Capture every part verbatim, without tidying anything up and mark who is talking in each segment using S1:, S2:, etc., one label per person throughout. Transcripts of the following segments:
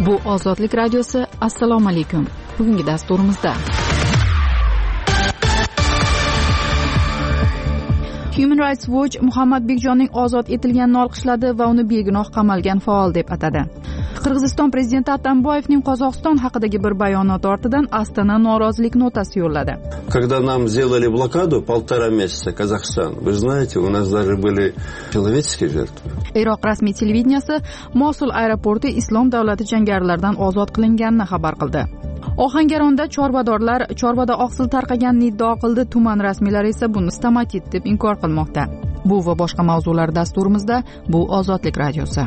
S1: Bu Ozodlik radiosi. Assalomu alaykum. Bugungi dasturimizda Human Rights Watch Muhammad Bekjonning ozod etilganini olqishladi va uni begunoh qamalgan faol deb atadi. Qirg'iziston prezidenti Atamboyevning Qozog'iston haqidagi bir bayonoti ortidan Astana norozilik notasi yo'lladi.
S2: Когда нам сделали блокаду полтора месяца Казахстан, вы знаете, у нас даже были человеческие жертвы.
S1: Iroq rasmiy televideniyasi Mosul aeroporti Islom davlati jangarilaridan ozod qilinganini xabar qildi. Ohangaronda chorvadorlar chorvada oqsil tarqaganini iddao qildi, tuman rasmiylari esa buni stomatit deb inkor qilmoqda. Bu va boshqa mavzular dasturimizda. Bu Ozodlik radiosi.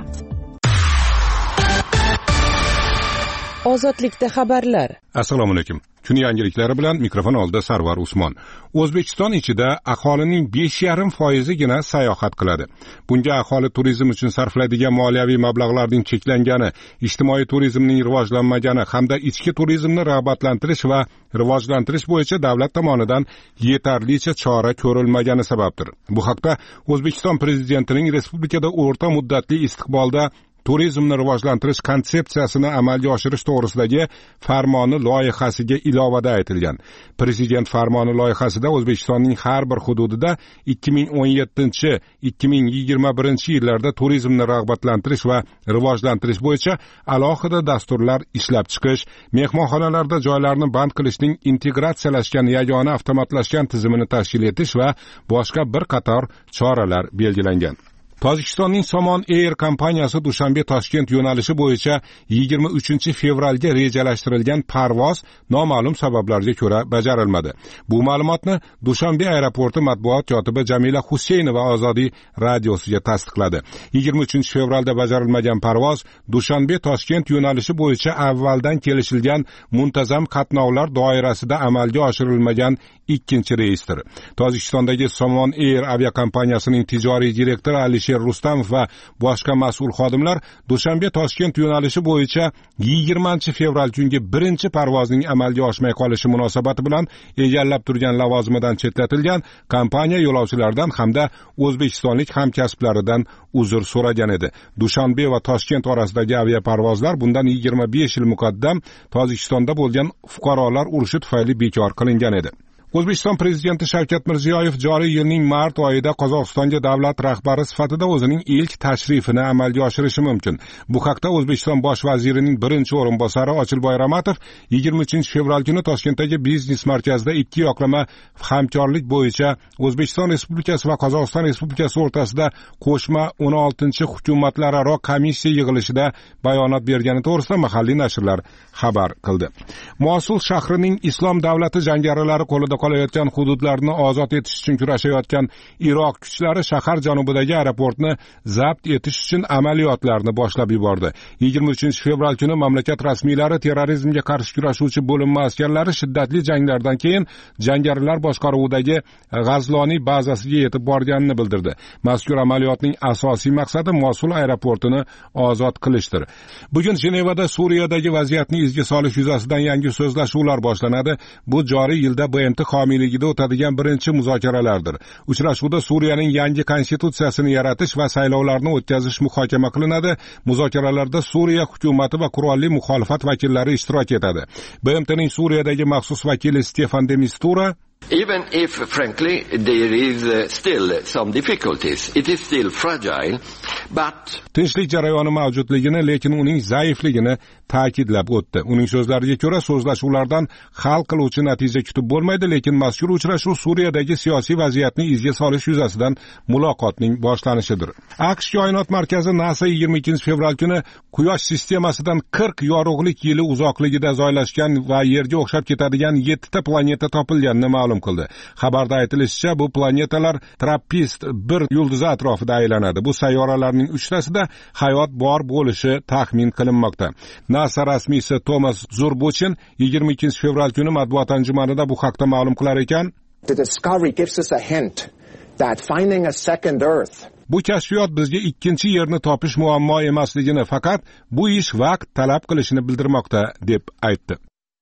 S3: Ozodlikda xabarlar.
S4: Assalomu alaykum. Kun yangiliklari bilan mikrofon oldida Sarvar Usmon. O'zbekiston ichida aholining besh yarim foizigina sayohat qiladi. Bunga aholi turizm uchun sarflaydigan moliyaviy mablag'larning cheklangani, ijtimoiy turizmning rivojlanmagani hamda ichki turizmni rag'batlantirish va rivojlantirish bo'yicha davlat tomonidan yetarlicha chora ko'rilmagani sababdir. Bu haqda O'zbekiston prezidentining respublikada o'rta muddatli istiqbolda turizmni rivojlantirish konsepsiyasini amalga oshirish to'g'risidagi farmoni loyihasiga ilovada aytilgan. Prezident farmoni loyihasida O'zbekistonning har bir hududida ikki ming o'n yettinchi - ikki ming yigirma birinchi yillarda turizmni rag'batlantirish va rivojlantirish bo'yicha alohida dasturlar ishlab chiqish, mehmonxonalarda joylarni band qilishning integratsiyalashgan yagona avtomatlashgan tizimini tashkil etish va boshqa bir qator choralar belgilangan. Tojikistonning Somon Air kompaniyasi Dushanbe-Toshkent yo'nalishi bo'yicha yigirma uchinchi fevralga rejalashtirilgan parvoz noma'lum sabablarga ko'ra bajarilmadi. Bu ma'lumotni Dushanbe aeroporti matbuot kotibi Jamila Huseynova Ozodiy radiosiga tasdiqladi. yigirma uchinchi fevralda bajarilmagan parvoz Dushanbe-Toshkent yo'nalishi bo'yicha avvaldan kelishilgan muntazam qatnovlar doirasida amalga oshirilmagan ikkinchi reysdir. Tojikistondagi Somon Air aviakompaniyasining tijoriy direktori Alisher Rustamov va boshqa mas'ul xodimlar Dushanbe-Toshkent yo'nalishi bo'yicha yigirmanchi fevral kungi birinchi parvozning amalga oshmay qolishi munosabati bilan egallab turgan lavozimidan chetlatilgan, kompaniya yo'lovchilaridan hamda o'zbekistonlik hamkasblaridan uzr so'ragan edi. Dushanbe va Toshkent orasidagi aviaparvozlar bundan yigirma besh yil muqaddam Tojikistonda bo'lgan fuqarolar urushi tufayli bekor qilingan edi. O'zbekiston prezidenti Shavkat Mirziyoyev joriy yilning mart oyida Qozog'istonga davlat rahbari sifatida o'zining ilk tashrifini amalga oshirishi mumkin. Bu haqda O'zbekiston bosh vazirining birinchi o'rinbosari Ochilboy Ramatov yigirma uchinchi fevral kuni Toshkentdagi biznes markazida ikki yoqlama hamkorlik bo'yicha O'zbekiston Respublikasi va Qozog'iston Respublikasi o'rtasida qo'shma o'n oltinchi hukumatlararo komissiya yig'ilishida bayonot bergani to'g'risida mahalliy nashrlar xabar qildi. Mosul shahrining Islom davlati jangarilari qo'lida qolayotgan hududlarni ozod etish uchun kurashayotgan Iroq kuchlari shahar janubidagi aeroportni zabt etish uchun amaliyotlarni boshlab yubordi. yigirma uchinchi fevral kuni mamlakat rasmiylari terrorizmga qarshi kurashuvchi bo'linma askarlari shiddatli janglardan keyin jangarilar boshqaruvidagi G'azloniy bazasiga yetib borganini bildirdi. Mazkur amaliyotning asosiy maqsadi Mosul aeroportini ozod qilishdir. Bugun Jenevada Suriyadagi vaziyatni izga solish yuzasidan yangi so'zlashuvlar boshlanadi. Bu joriy yilda B M T homiyligida o'tadigan birinchi muzokaralardir. Uchrashuvda Suriyaning yangi konstitutsiyasini yaratish va saylovlarni o'tkazish muhokama qilinadi. Muzokaralarda Suriya hukumati va qurolli muxolifat vakillari ishtirok etadi. B M T'ning Suriyadagi maxsus vakili Stefan de Mistura
S5: Even if, frankly, there is uh, still some difficulties, it is still fragile, but...
S4: Tinchlik jarayoni mavjudligini, lekin uning zaifligini ta'kidlab o'tdi. Uning so'zlariga ko'ra, so'zlashuvlardan hal qiluvchi natija kutib bo'lmaydi, lekin mazkur uchrashuv Suriyadagi siyosiy vaziyatni izga solish yuzasidan muloqotning boshlanishidir. AQSh koinot markazi NASA yigirma ikkinchi fevral kuni Quyosh sistemasidan qirq yorug'lik yili uzoqligida joylashgan va Yerga o'xshab ketadigan yettita planeta topilganini ma'lum qildi. Xabarda aytilishicha, bu planetalar Trappist bir yulduzi atrofida aylanadi. Bu sayyoralarning uchtasida hayot bor bo'lishi taxmin qilinmoqda. NASA rasmiysi Thomas Zurbuchin yigirma ikkinchi fevral kuni matbuot anjumanida bu haqda ma'lum qilar ekan.
S6: The discovery gives us a hint that finding a second Earth
S4: Bu kashfiyot bizga ikkinchi yerni topish muammo emasligini, faqat bu ish vaqt talab qilishini bildirmoqda, deb aytdi.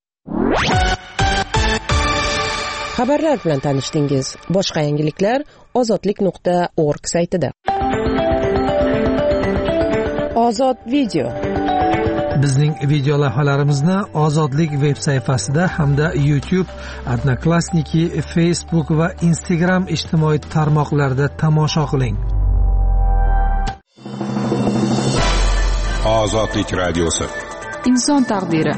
S3: Xabarlar bilan tanishdingiz. Boshqa yangiliklar ozodlik nuqta org saytida. Ozod video.
S7: Bizning video lavhalarimizni Ozodlik veb sayfasida hamda YouTube, Odnoklassniki, Facebook va Instagram ijtimoiy tarmoqlarida tomosha qiling.
S4: Ozodlik radiosi.
S1: Inson taqdiri.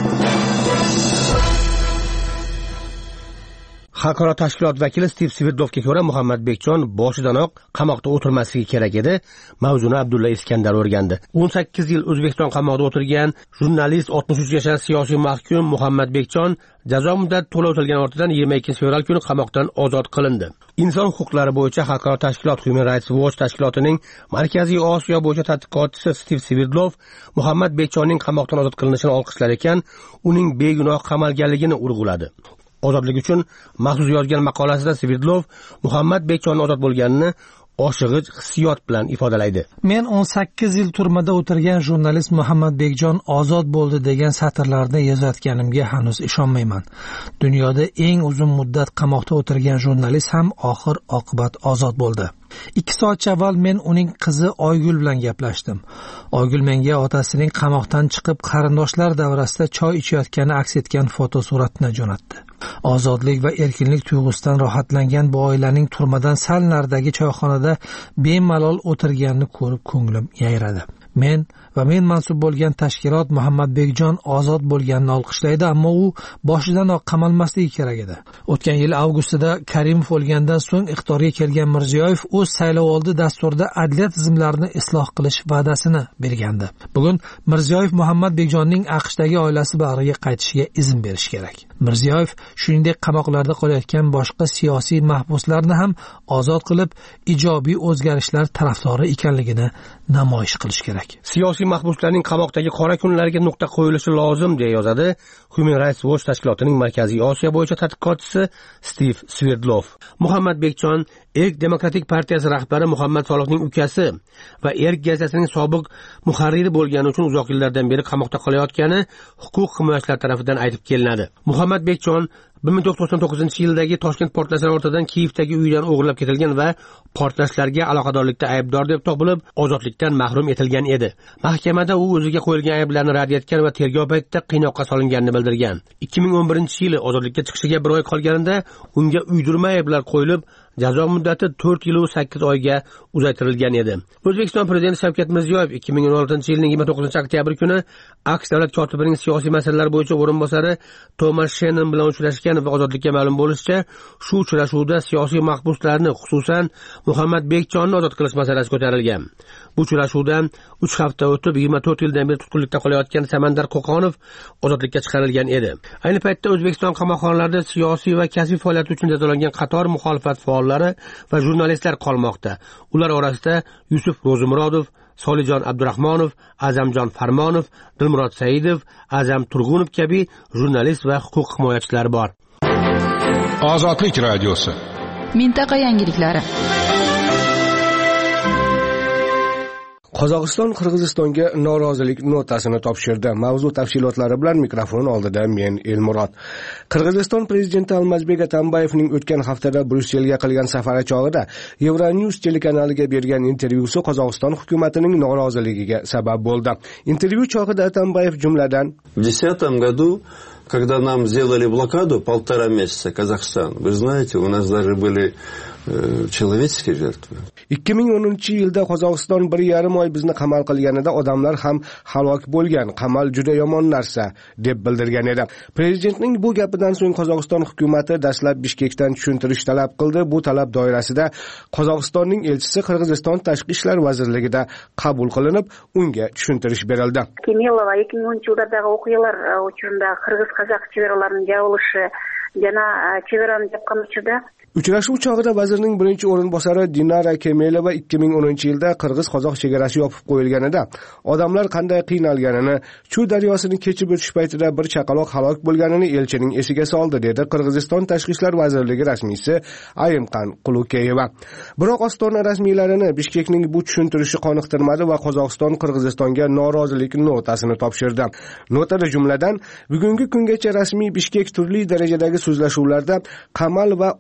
S8: Xalqaro tashkilot vakili Stiv Svirdlovga ko'ra, Muhammad Bekjon boshidanoq qamoqda o'tirmasligi kerak edi. Mavzuni Abdulla Iskandar o'rgandi. o'n sakkiz yil O'zbekiston qamoqda o'tirgan jurnalist oltmish uch yoshli siyosiy mahkum Muhammad Bekjon jazo muddati to'la o'tilgan ortidan yigirma ikkinchi fevral kuni qamoqdan ozod qilindi. Inson huquqlari bo'yicha xalqaro tashkilot Human Rights Watch tashkilotining Markaziy Osiyo bo'yicha tadqiqotchisi Stiv Svirdlov Muhammad Bekjonning qamoqdan ozod qilinishini olqishlar ekan, uning begunoh qamalganligini urg'uladi. Ozodlik uchun maxsus yozgan maqolasida Svirdlov Muhammad Bekjonning ozod bo'lganini oshig'ich hissiyot bilan ifodalaydi.
S7: Men o'n sakkiz yil turmada o'tirgan jurnalist Muhammad Bekjon ozod bo'ldi degan satrlarni yozayotganimga hanuz ishonmayman. Dunyoda eng uzun muddat qamoqda o'tirgan jurnalist ham oxir oqibat ozod bo'ldi. ikki soat avval men uning qizi Oygul bilan gaplashdim. Oygul menga otasining qamoqdan chiqib qarindoshlar davrasida choy ichayotgani aks etgan fotosuratni jo'natdi. Ozodlik va erkinlik tuyg'usidan rohatlangan bu oilaning turmadan sal naridagi choyxonada bemalol o'tirganini ko'rib ko'nglim yayradi. Men va men mansub bo'lgan tashkilot Muhammad Bekjon ozod bo'lganini olqishlaydi, ammo u boshidanoq qamalmasligi kerak edi. O'tgan yil avgustida Karimov o'lgandan so'ng iqtidorga kelgan Mirziyoyev o'z saylovoldi dasturida adliya tizimlarini isloh qilish va'dasini bergandi. Bugun Mirziyoyev Muhammad Bekjonning AQShdagi oilasi bag'riga qaytishiga izn berish kerak. Mirziyoyev shuningdek qamoqlarda qolayotgan boshqa siyosiy mahbuslarni ham ozod qilib, ijobiy o'zgarishlar tarafdori ekanligini namoyish qilish kerak.
S8: Siyosiy mahbuslarning qamoqdagi qora kunlariga nuqta qo'yilishi lozim, deya yozadi Human Rights Watch tashkilotining Markaziy Osiyo bo'yicha tadqiqotchisi Stiv Svirdlov. Muhammad Bekjon Erk Demokratik partiyasi rahbari Muhammad Solihning ukasi va Erk gazetasining sobiq muharriri bo'lgani uchun uzoq yillardan beri qamoqda qolayotgani huquq himoyachilar tomonidan aytib kelinadi. Muhammad Bekjon bir ming to'qson yuz to'qson to'qqizinchi yildagi Toshkent portlashlari ortidan Kiyevdagi uyidan o'g'irlab ketilgan va portlashlarga aloqadorlikda aybdor deb topilib, ozodlikdan mahrum etilgan edi. Mahkamada u o'ziga qo'yilgan ayblarni rad etgan va tergov paytida qiynoqqa solinganini bildirgan. ikki ming o'n birinchi yili ozodlikka chiqishiga bir oy qolganida unga uydirma ayblar qo'yilib, jazo muddati to'rt yil va sakkiz oyga uzaytirilgan edi. O'zbekiston prezidenti Shavkat Mirziyoyev ikki ming o'n oltinchi yilning yigirma to'qqizinchi oktyabr kuni AQSh davlat kotibining siyosiy masalalar bo'yicha o'rinbosari Tomas Shennon bilan uchrashgan va ozodlikka ma'lum bo'lishicha, shu uchrashuvda siyosiy mahbuslarni, xususan Muhammad Bekjonni ozod qilish masalasi ko'tarilgan. Bu uchrashuvdan uch hafta o'tib yigirma to'rt yildan beri tutqunlikda qolayotgan Samandar Qo'qonov ozodlikka chiqarilgan edi. Ayni paytda O'zbekiston qamoqxonalarida siyosiy va kasbiy faoliyati uchun jazolangan qator muxolifat faollari va jurnalistlar qolmoqda. Ular orasida Yusuf Ro'zimurodov, Solijon Abdurahmonov, Azamjon Farmonov, Dilmurod Saidov, Azam Turg'unov kabi jurnalist va huquq himoyachilar bor.
S4: Ozodlik radiosi.
S1: Mintaqa yangiliklari.
S8: Qozog'iston Qirg'izistonga norozilik notasini topshirdi. Mavzu tafsilotlari bilan mikrofon oldida men Elmurod. Qirg'iziston prezidenti Almazbek Atambayevning o'tgan haftada Bryusselga qilgan safari chog'ida Euronews telekanaliga bergan intervyusi Qozog'iston hukumatining noroziligiga sabab bo'ldi. Intervyu chog'ida Atambayev jumladan:
S2: В две тысячи десятом году, когда нам сделали блокаду полтора месяца Казахстан, вы знаете, у нас даже были человеческие жертвы.
S8: ikki ming o'ninchi yilda Qozog'iston bir yarim oy bizni qamal qilganida odamlar ham halok bo'lgan. Qamal juda yomon narsa, deb bildirgan edi. Prezidentning bu gapidan so'ng Qozog'iston hukumati dastlab Bishkekdan tushuntirish talab qildi. Bu talab doirasida Qozog'istonning elchisi Qirg'iziston Tashqi ishlar vazirligida qabul qilinib, unga tushuntirish berildi.
S9: Kemelova ikki ming o'ninchi yildagi o'qиялар uchunda qirg'iz-qozoq chegaralarining jabolishi, yana chegarani yapgan uchida
S8: Uchrashuv chog'ida vazirning birinchi o'rinbosari Dinara Kemelova ikki ming o'ninchi yilda Qirg'iz-qozoq chegarasi yopib qo'yilganida odamlar qanday qiynalganini, Chu daryosini kechib o'tish paytida bir chaqaloq halok bo'lganini elchining esiga soldi, dedi Qirg'iziston Tashqi ishlar vazirligi rasmiysi Ayimqan Qulukeyeva. Biroq Ostona rasmiylarini Bishkekning bu tushuntirishi qoniqtirmadi va Qozog'iston Qirg'izistonga norozilik notasini topshirdi. Notada jumladan bugungi kungacha rasmiy Bishkek turli darajadagi so'zlashuvlarda qamal va odamlar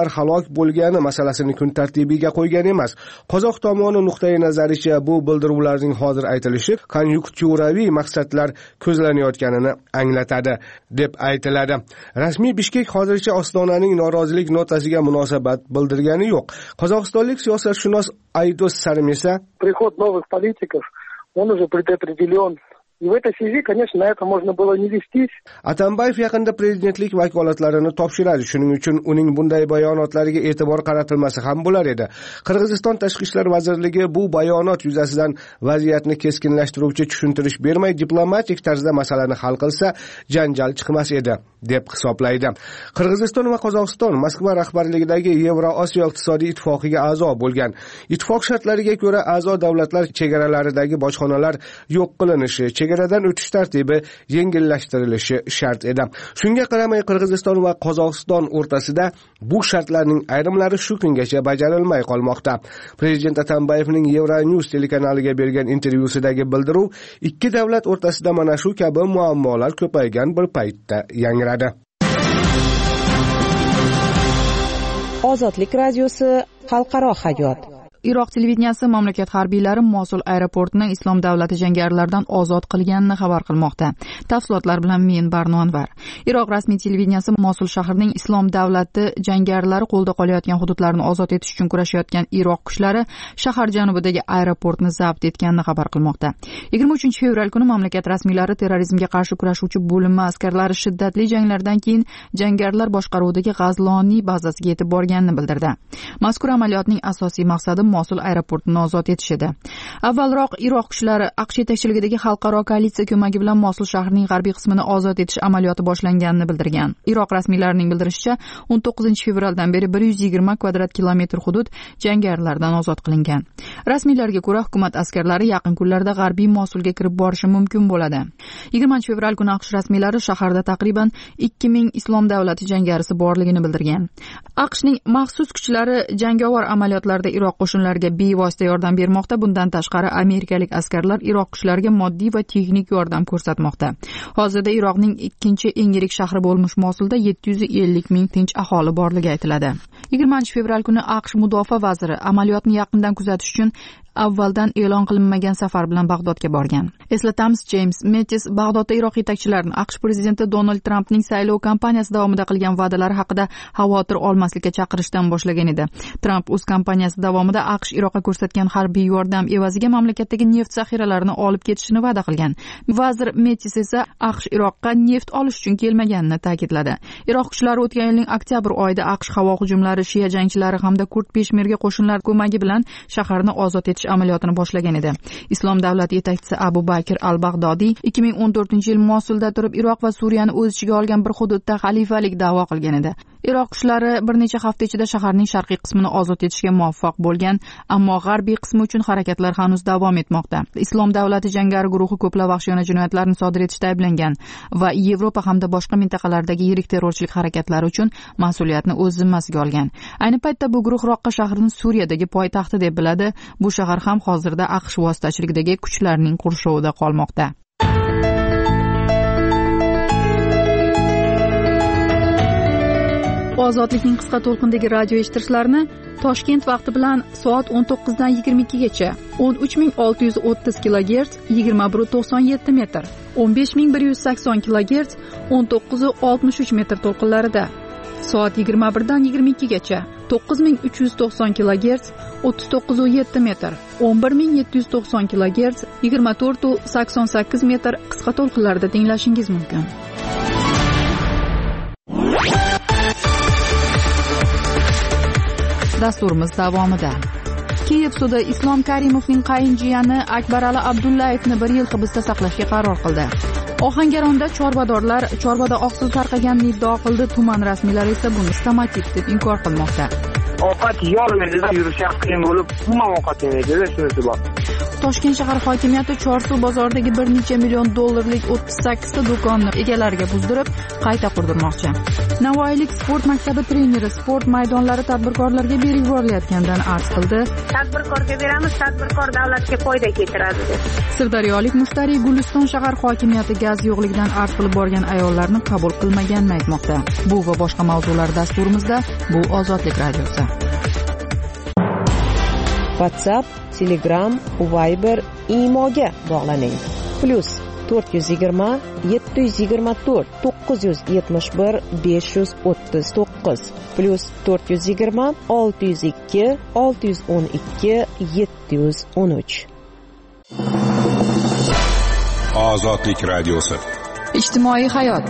S10: odamlar halok bo'lgani masalasini kun tartibiga qo'ygan emas. Qozoq tomoni nuqtai nazaricha bu bildiruvlarning hozir aytilishi konjunkturaviy maqsadlar ko'zlanayotganini anglatadi deb aytiladi. Rasmiy Bishkek hozircha Ostonaning norozilik notasiga munosabat bildirgani yo'q. Qozog'istonlik siyosatshunos Aydos Sarim esa
S11: приход новых политиков, он уже предопределен. И в этой связи, конечно, на это можно было не вестись.
S10: Atambayev yaqinda prezidentlik vakolatlarini topshiradi. Shuning uchun uning bunday bayonotlariga e'tibor qaratilmasa ham bo'lar edi. Qirg'iziston Tashqi ishlar vazirligi bu bayonot yuzasidan vaziyatni keskinlashtiruvchi tushuntirish bermay, diplomatik tarzda masalani hal qilsa, janjal chiqmas edi deb hisoblaydi. Qirg'iziston va Qozog'iston Moskva rahbarligidagi Yevroosiyo iqtisodiy ittifoqiga a'zo bo'lgan. Ittifoq shartlariga ko'ra, a'zo davlatlar chegaralaridagi bojxonalar yo'q qilinishi, chegaradan o'tish tartibi yengillashtirilishi shart edi. Shunga qaramay, Qirg'iziston va Qozog'iston o'rtasida bu shartlarning ayrimlari shu kungacha bajarilmay qolmoqda. Prezident Atambayevning Euronews telekanaliga bergan intervyusidagi bildiruv ikki davlat o'rtasida mana shu kabi muammolar ko'paygan bir paytda yangradi.
S3: Ozodlik radiosi xalqaro hayot.
S1: Iroq televideniyasi mamlakat harbiylari Mosul aeroportini Islom davlati jangarilaridan ozod qilganini xabar qilmoqda. Tafsilotlar bilan men Barno Anvar. Iroq rasmiy televideniyasi Mosul shahrining Islom davlati jangarilari qo'lda qolayotgan hududlarni ozod etish uchun kurashayotgan Iroq kuchlari shahar janubidagi aeroportni zabt etganini xabar qilmoqda. yigirma uchinchi fevral kuni mamlakat rasmiylari terrorizmga qarshi kurashuvchi bo'linma askarlari shiddatli janglardan keyin jangarillar boshqaruvidagi G'azloniy bazasiga yetib borganini bildirdi. Mazkur amaliyotning asosiy maqsadi Mosul aeroportini ozod etish edi. Avvalroq Iroq kuchlari AQSh yetakchiligidagi xalqaro koalitsiya ko'magi bilan Mosul shahrining g'arbiy qismini ozod etish amaliyoti boshlanganini bildirgan. Iroq rasmiylarining bildirishicha, o'n to'qqizinchi fevraldan beri bir yuz yigirma kvadrat kilometr hudud jangarilardan ozod qilingan. Rasmiylarga ko'ra, hukumat askarlari yaqin kunlarda g'arbiy Mosulga kirib borishi mumkin bo'ladi. yigirmanchi fevral kuni AQSh rasmiylari shaharda taqriban ikki ming Islom davlati jangarisi borligini bildirgan. AQShning maxsus kuchlari jangovar amaliyotlarda Iroq qo'shinlariga bevosita yordam bermoqda. Bundan tashqari, amerikalik askarlar Iroq kuchlariga moddiy va texnik yordam ko'rsatmoqda. Hozirda Iroqning ikkinchi eng yirik shahri bo'lmish Mosulda yetti yuz ellik ming tinch aholi borligi aytiladi. yigirmanchi fevral kuni AQSh mudofaa vaziri amaliyotni yaqindan kuzatish uchun avvaldan e'lon qilinmagan safar bilan Bag'dodga borgan. Eslatamiz, James Mattis Bag'dodda Iroq yetakchilarini AQSh prezidenti Donald Trampning saylov kampaniyasi davomida qilgan va'dalari haqida xavotir olmaslikka chaqirishdan boshlagan edi. Tramp o'z kampaniyasi davomida AQSh Iroqqa ko'rsatgan harbiy yordam evaziga mamlakatdagi neft zaxiralarini olib ketishini va'da qilgan. Vazir Mattis esa AQSh Iroqqa neft olish uchun kelmaganini ta'kidladi. Iroq kuchlari o'tgan yilning oktyabr oyida AQSh havo hujumlari, Shia jangchilari hamda kurd peshmerga qo'shinlar ko'magi bilan shaharni ozod etish amaliyotini boshlagan edi. Islom davlati yetakchisi Abu Bakr al-Bag'dodiy ikki ming o'n to'rtinchi yil Mosulda turib Iroq va Suriyani o'z ichiga olgan bir hududda xalifalik da'vo qilgan edi. Iroq kuchlari bir necha hafta ichida shaharning sharqiy qismini ozod etishga muvaffaq bo'lgan, ammo g'arbiy qismi uchun harakatlar hanuz davom etmoqda. Islom davlati jangari guruhi ko'plab vahshiyona jinoyatlarni sodir etishda ayblangan va Yevropa hamda boshqa mintaqalardagi yirik terrorchilik harakatlari uchun mas'uliyatni o'z zimmasiga olgan. Ayni paytda bu guruh Roqqa shahrini Suriyadagi poytaxti deb biladi. Bu shahar ham hozirda AQSh vositachiligidagi kuchlarning qurshovida qolmoqda. Ozodlikning qisqa to'lqindagi radio eshittirishlarni Toshkent vaqti bilan soat o'n to'qqizdan yigirma ikkigacha o'n uch ming olti yuz o'ttiz kilogerts yigirma bir nuqta to'qson yetti metr, o'n besh ming bir yuz sakson kilogerts o'n to'qqiz nuqta oltmish uch metr to'lqinlarida, soat yigirma birdan yigirma ikkigacha to'qqiz ming uch yuz to'qson kilogerts o'ttiz to'qqiz nuqta yetti metr, o'n bir ming yetti yuz to'qson kilogerts yigirma to'rt nuqta sakson sakkiz metr qisqa to'lqinlarida tinglashingiz mumkin. Dasturimiz davomida Kiyev sudi Islom Karimovning qayinjiyani Akbarali Abdullayevni bir yil hibsda saqlashga qaror qildi. Ohangaronda chorvadorlar chorvada oqsil tarqaganini iddao qildi. Tuman rasmiylari esa buni stomatik deb inkor qilmoqda.
S11: Ovqat yolmeda yurish qiyin bo'lib, umuman ovqat yemaydi, shunisi bor.
S1: Toshkent shahar hokimiyati Chorsu bozoridagi bir necha million dollarlik o'ttiz sakkizta do'konni egalariga buzdirib, qayta qurdirmoqchi. Navoiylik sport maktabi treneri sport maydonlari tadbirkorlarga berib yuborilayotganidan arz qildi.
S9: Tadbirkorga beramiz, tadbirkor davlatga foyda keltiradi deb.
S1: Sirdaryolik mushtariy Guliston shahar hokimiyati gaz yo'qligidan arz qilib borgan ayollarni qabul qilmaganini aytmoqda. Bu va boshqa mavzular dasturimizda. Bu Ozodlik radiosi.
S3: WhatsApp, Telegram, Viber, Imoga bog'laning. Plus to'rt yuz yigirma yetti yuz yigirma to'rt to'qqiz yuz yetmish bir besh yuz o'ttiz to'qqiz plus to'rt yuz yigirma olti yuz ikki olti yuz o'n ikki yetti yuz o'n uch.
S4: Ozodlik radiosi.
S1: Ijtimoiy hayot.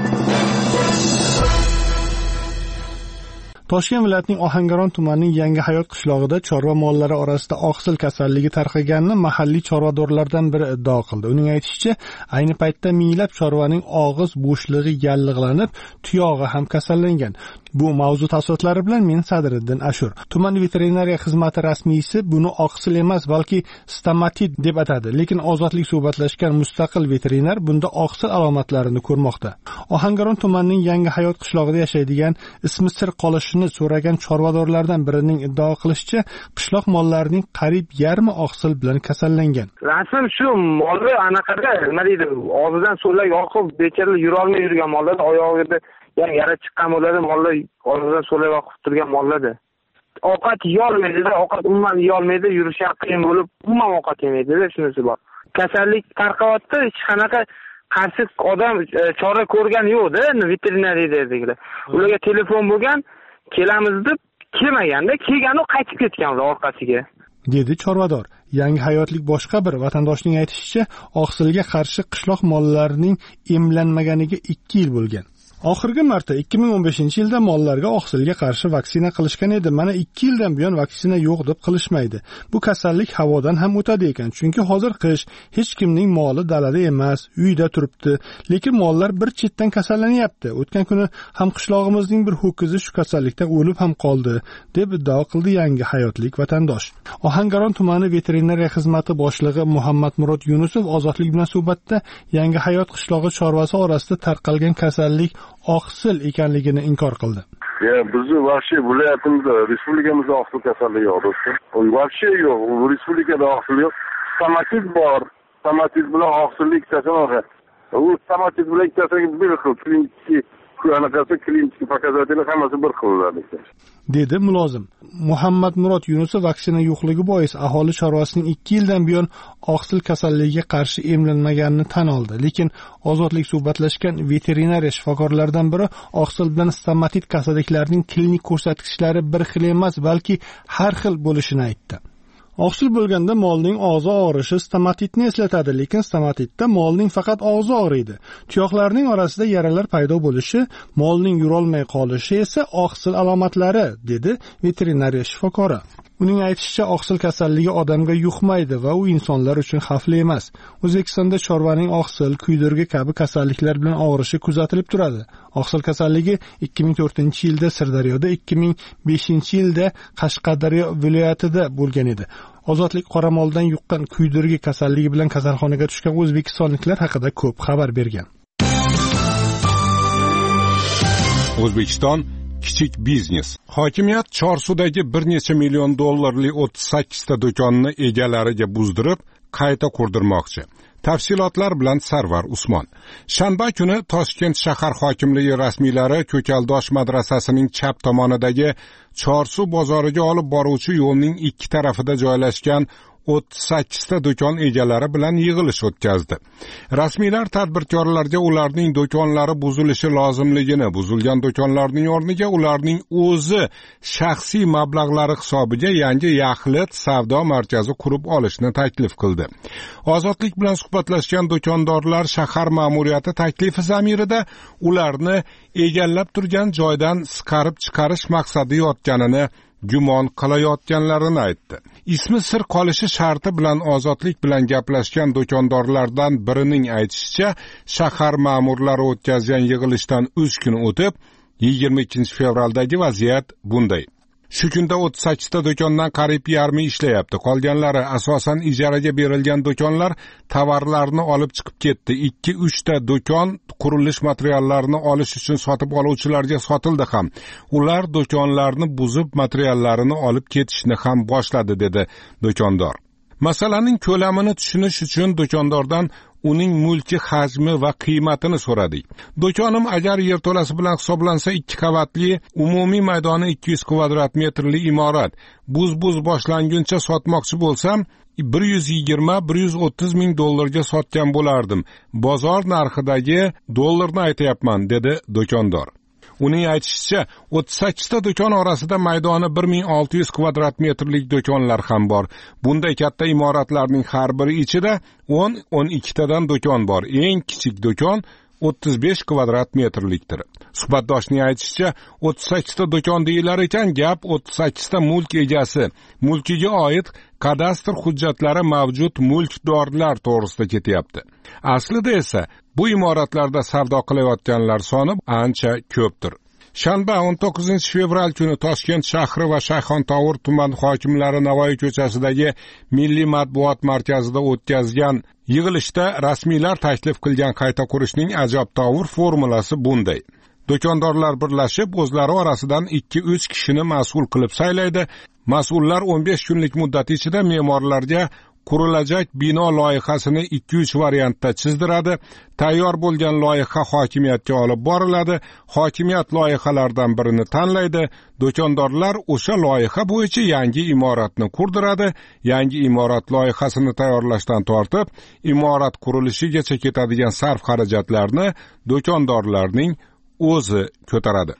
S12: Toshkent viloyatining Ohangaron tumanining Yangi hayot qishlog'ida chorva mollari orasida oqsil kasalligi tarqaganini mahalliy chorvadorlardan biri iddao qildi. Uning aytishicha, ayni paytda minglab chorvaning og'iz bo'shlig'i yallig'lanib, tuyog'i ham kasallangan. Bu mavzu tafsilotlari bilan men Sadriddin Ashur. Tuman veterinariya xizmati rasmiysi buni oqsil emas, balki stomatit deb atadi, lekin Ozodlik suhbatlashgan mustaqil veterinar bunda oqsil alomatlarini ko'rmoqda. Ohangaron tumanining Yangi hayot qishlog'ida yashaydigan, ismi sir qolishini so'ragan chorvadorlardan birining iddao qilishicha, qishloq mollarining qariyb yarmi oqsil bilan kasallangan.
S13: Rasm shu molni anaqada nima deydi, og'zidan so'lak oqib, bechara yura olmay yurgan mollar, oyog'ida yani yara chiqqan bo'ladi, mollar og'zidan so'lak oqib turgan mollarda. Ovqat yeyolmaydi-da, ovqat umuman yeyolmaydi, yurishi qiyin bo'lib, umuman ovqat yemaydi-da, shunisi bor. Kasallik tarqayapti, hech qanaqa qarshi odam chora ko'rgan yo'q-da, veterinariya dedilar. Ularga telefon bo'lgan, kelamiz deb kelmaganda, kelgani qaytib ketgan ular orqasiga.
S12: Dedi chorvador. Yangi hayotlik boshqa bir vatandoshning aytishicha, oqsilga qarshi qishloq mollarining emlanmaganiga ikki yil bo'lgan. Oxirgi marta ikki ming o'n beshinchi yilda mollarga oqsilga qarshi vaksina qilishgan edi. Mana ikki yildan buyon vaksina yo'q deb qilishmaydi. Bu kasallik havodan ham o'tadi ekan, chunki hozir qish, hech kimning moli dalada emas, uyda turibdi, lekin mollar bir chetdan kasallanyapti. O'tgan kuni ham qishlog'imizning bir ho'kizi shu kasallikdan o'lib ham qoldi, deb iddao qildi Yangi hayotlik vatandosh. Ohangaron tumani veterinariya xizmati boshlig'i Muhammad Murod Yunusov Ozodlik bilan suhbatda Yangi hayot qishlog'i chorvasi orasida tarqalgan kasallik oqsil ekanligini inkor qildi.
S14: Ya bizni vaqti viloyatimizda, respublikamizda oqsil kasalligi yo'q do'stlar. Vaqti yo'q, respublikada oqsil yo'q. Stomatit bor. Stomatit bilan oqsillik ikkitasi. U stomatit bilan ikkitasi bir xil, klinik anaqasi klinik pokazatellar hammasi bir xillar.
S12: Dedi mulozim. Muhammad Murod Yunusov vaksina yo'qligi bois aholi chorvasining ikki yildan buyon oqsil kasalligiga qarshi emlanmaganini tan oldi. Lekin Ozodlik suhbatlashgan veterinariya shifokorlaridan biri oqsil bilan stomatit kasalliklarining klinik ko'rsatkichlari bir xil emas, balki har xil bo'lishini aytdi. Oqsil bo'lganda molning og'zi og'rishi stomatitni eslatadi, lekin stomatitda molning faqat og'zi og'riydi. Tuyoqlarning orasida yaralar paydo bo'lishi, molning yurolmay qolishi esa oqsil alomatlari, dedi veterinariya shifokori. Uning aytishicha, oqsil kasalligi odamga yuqmaydi va u insonlar uchun xavfli emas. O'zbekistonda chorvaning oqsil, kuydirgi kabi kasalliklar bilan og'rishi kuzatilib turadi. Oqsil kasalligi ikki ming to'rtinchi yilda Sirdaryoda, ikki ming beshinchi yilda Qashqadaryo viloyatida bo'lgan edi. Ozodlik qoramoldan yuqqan kuydirgi kasalligi bilan kasalxonaga tushgan o'zbekistonliklar haqida ko'p xabar bergan.
S4: O'zbekiston kichik biznes. Hokimiyat Chorsudagi bir necha million dollarlik o'ttiz sakkizta do'konni egalariga buzdirib, qayta qurdirmoqchi. Tafsilotlar bilan Sarvar Usmon. Shanba kuni Toshkent shahar hokimligi rasmiylari Ko'kaldosh madrasasining chap tomonidagi Chorsu bozoriga olib boruvchi yo'lning ikki tarafida joylashgan o'ttiz sakkizta do'kon egalari bilan yig'ilish o'tkazdi. Rasmiylar tadbirkorlarga ularning do'konlari buzilishi lozimligini, buzilgan do'konlarning o'rniga ularning o'zi shaxsiy mablag'lari hisobiga yangi yaxlit savdo markazi qurib olishni taklif qildi. Ozodlik bilan suhbatlashgan do'kondorlar shahar ma'muriyati taklifi zamirida ularni egallab turgan joydan siqarib chiqarish maqsadi yotganini gumon qilayotganlarini aytdi. Ismi sir qolishi sharti bilan Ozodlik bilan gaplashgan do'kondorlardan birining aytishicha, shahar ma'murlari o'tkazgan yig'ilishdan uch kun o'tib, yigirma ikkinchi fevraldagi vaziyat bunday. Shu kunda o'ttiz sakkizta do'kondan qariyb yarmi ishlayapti. Qolganlari asosan ijaraga berilgan do'konlar tovarlarni olib chiqib ketdi. ikki uch ta do'kon qurilish materiallarini olish uchun sotib oluvchilarga sotildi ham. Ular do'konlarni buzib materiallarini olib ketishni ham boshladi, dedi do'kondor. Masalaning ko'lamini tushunish uchun do'kondordan uning mulki hajmi va qiymatini so'radik. Do'konim agar yerto'lasi bilan hisoblansa ikki qavatli, umumiy maydoni ikki yuz kvadrat metrli imorat. Buz-buz boshlanguncha sotmoqchi bo'lsam, bir yuz yigirma bir yuz o'ttiz ming dollarga sotgan bo'lardim. Bozor narxidagi dollarni aytayapman, dedi do'kondor. Uning aytishicha, o'ttiz sakkizta do'kon orasida maydoni bir ming olti yuz kvadrat metrlik do'konlar ham bor. Bunday katta imoratlarning har biri ichida o'n o'n ikki tadan do'kon bor. Eng kichik do'kon o'ttiz besh kvadrat metrlikdir. Suhbatdoshning aytishicha, o'ttiz sakkizta do'kon deyilar ekan, gap o'ttiz sakkizta mulk egasi, mulkiga oid kadastr hujjatlari mavjud mulkdorlar to'g'risida ketyapti. Aslida esa bu imoratlarda savdo qilayotganlar soni ancha ko'pdir. Shanba o'n to'qqizinchi fevral kuni Toshkent shahri va Shayxontohur tuman hokimlari Navoiy ko'chasidagi Milliy matbuot markazida o'tkazgan yig'ilishda rasmiylar taklif qilgan qayta qurishning ajabtovur formulasi bunday. Do'kondorlar birlashib o'zlari orasidan ikki uch kishini mas'ul qilib saylaydi. Mas'ullar o'n besh kunlik muddat ichida me'morlarga qurilajak bino loyihasini ikki uch variantda chizdiradi. Tayyor bo'lgan loyiha hokimiyatga olib boriladi. Hokimiyat loyihalardan birini tanlaydi. Do'kondorlar o'sha loyiha bo'yicha yangi imoratni qurdiradi. Yangi imorat loyihasini tayyorlashdan tortib, imorat qurilishigacha ketadigan sarf xarajatlarni do'kondorlarning o'zi ko'taradi.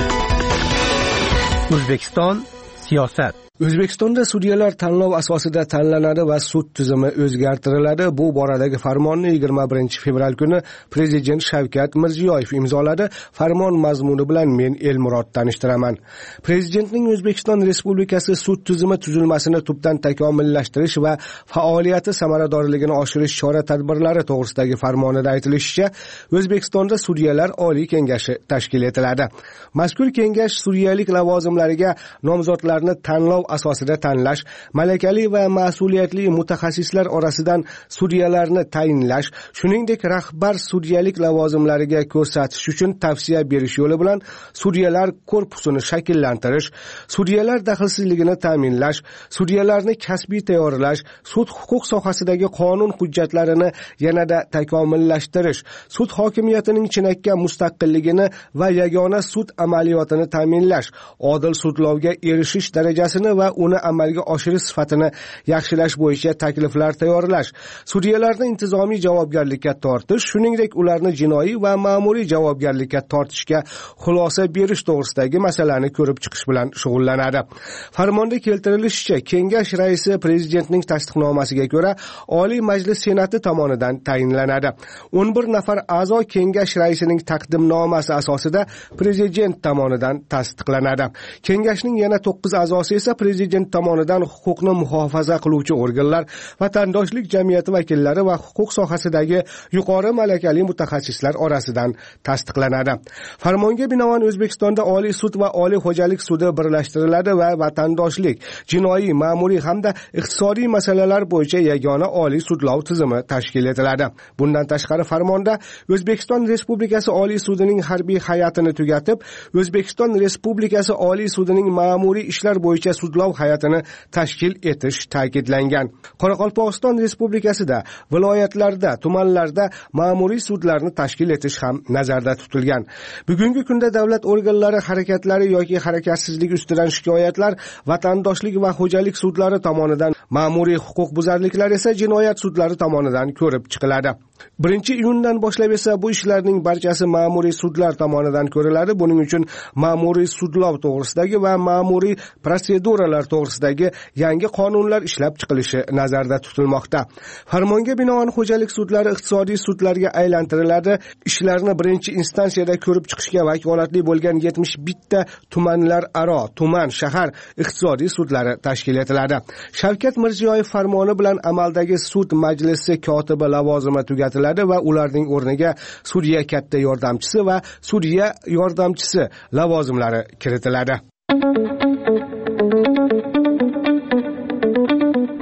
S8: O'zbekiston siyosat.
S10: O'zbekistonda sudyalar tanlov asosida tanlanadi va sud tizimi o'zgartiriladi. Bu boradagi farmonni yigirma birinchi fevral kuni Prezident Shavkat Mirziyoyev imzoladi. Farmon mazmuni bilan men Elmurod tanishtiraman. Prezidentning O'zbekiston Respublikasi sud tizimi tuzilmasini tubdan takomillashtirish va faoliyati samaradorligini oshirish chora-tadbirlari to'g'risidagi farmonida aytilishicha, O'zbekistonda sudyalar Oliy kengashi tashkil etiladi. Mazkur kengash sudyalik lavozimlariga nomzodlarni tanlov asosida tanlash, malakali va mas'uliyatli mutaxassislar orasidan sudyalarni tayinlash, shuningdek rahbar sudyalik lavozimlariga ko'rsatish uchun tavsiya berish yo'li bilan sudyalar korpusini shakllantirish, sudyalar daxlsizligini ta'minlash, sudyalarni kasbiy tayyorlash, sud huquq sohasidagi qonun hujjatlarini yanada takomillashtirish, sud hokimiyatining chinakka mustaqilligini va yagona sud amaliyotini ta'minlash, odil sudlovga erishish darajasini va uni amalga oshirish sifatini yaxshilash bo'yicha takliflar tayyorlash, sudyalarni intizomiy javobgarlikka tortish, shuningdek ularni jinoiy va ma'muriy javobgarlikka tortishga xulosa berish to'g'risidagi masalani ko'rib chiqish bilan shug'ullanadi. Farmonda keltirilishicha, kengash raisi prezidentning tasdiqnomasiga ko'ra Oliy Majlis Senati tomonidan tayinlanadi. o'n bir nafar a'zo kengash raisining taqdimnomasi asosida prezident tomonidan tasdiqlanadi. Kengashning yana to'qqiz a'zosi esa prezident tomonidan huquqni muhofaza qiluvchi organlar, vatandoshlik jamiyati vakillari va huquq sohasidagi yuqori malakali mutaxassislar orasidan tasdiqlanadi. Farmonga binoan O'zbekistonda Oliy sud va Oliy xo'jalik sudi birlashtiriladi va vatandoshlik, jinoiy, ma'muriy hamda iqtisodiy masalalar bo'yicha yagona Oliy sudlov tizimi tashkil etiladi. Bundan tashqari farmonda O'zbekiston Respublikasi Oliy sudining harbiy hay'atini tugatib, O'zbekiston Respublikasi Oliy sudining ma'muriy ishlar bo'yicha sudlov hay'atini tashkil etish ta'kidlangan. Qoraqalpog'iston Respublikasida viloyatlarda, tumanlarda ma'muriy sudlarni tashkil etish ham nazarda tutilgan. Bugungi kunda davlat organlari harakatlari yoki harakatsizlik ustidan shikoyatlar vatandoshlik va xo'jalik sudlari tomonidan, ma'muriy huquq buzarliklar esa jinoyat sudlari tomonidan ko'rib chiqiladi. birinchi iyundan boshlab esa bu ishlarning barchasi ma'muriy sudlar tomonidan ko'riladi. Buning uchun ma'muriy sudlov to'g'risidagi va ma'muriy proseduralar to'g'risidagi yangi qonunlar ishlab chiqilishi nazarda tutilmoqda. Farmonga binoan xo'jalik sudlari iqtisodiy sudlarga aylantiriladi. Ishlarni birinchi instansiyada ko'rib chiqishga vakolatli bo'lgan yetmish bitta tumanlar aro, tuman, shahar iqtisodiy sudlari tashkil etiladi. Shavkat Mirziyoyev farmoni bilan amaldagi sud majlisi kotibi lavozimi tugatiladi va ularning o'rniga sudya katta yordamchisi va sudya yordamchisi lavozimlari kiritiladi.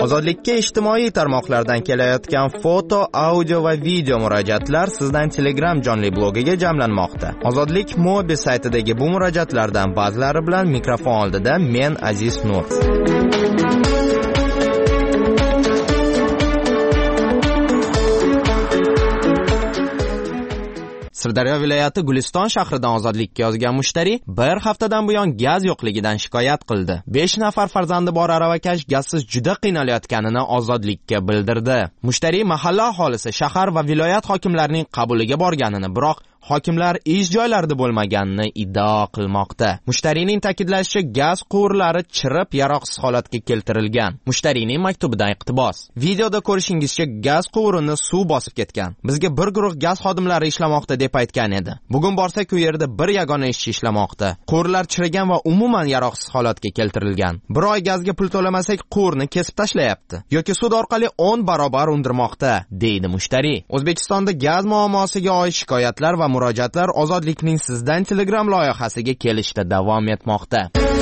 S15: Ozodlikka ijtimoiy tarmoqlardan kelayotgan foto, audio va video murojaatlar sizdan Telegram jonli blogiga jamlanmoqda. Ozodlik Mobi saytidagi bu murojaatlardan ba'zilari bilan mikrofon oldida men Aziz Nur. Sirdaryo viloyati Guliston shahridan Ozodlikka yozgan mushtari bir haftadan buyon gaz yo'qligidan shikoyat qildi. besh nafar farzandi bor aravakash gazsiz juda qiynalayotganini Ozodlikka bildirdi. Mushtari mahalla aholisi shahar va viloyat hokimlarining qabuliga borganini, biroq hokimlar ish joylarida bo'lmaganini iddao qilmoqda. Mushtarining ta'kidlashicha, gaz quvurlari chirib, yaroqsiz holatga keltirilgan. Mushtarining maktubidan iqtibos. Videoda ko'rishingizcha, gaz quvurini suv bosib ketgan. Bizga bir guruh gaz xodimlari ishlamoqda deb aytgan edi. Bugun borsak, u yerda bir yagona ishchi ishlamoqda. Quvurlar chirigan va umuman yaroqsiz holatga keltirilgan. Bir oy gazga pul to'lamasak, quvurni kesib tashlayapti yoki sud orqali o'n barobar undirmoqda, deydi mushtari. O'zbekistonda gaz muammosiga oid shikoyatlar va murojaatlar Ozodlikning sizdan Telegram loyihasiga kelishda davom etmoqda.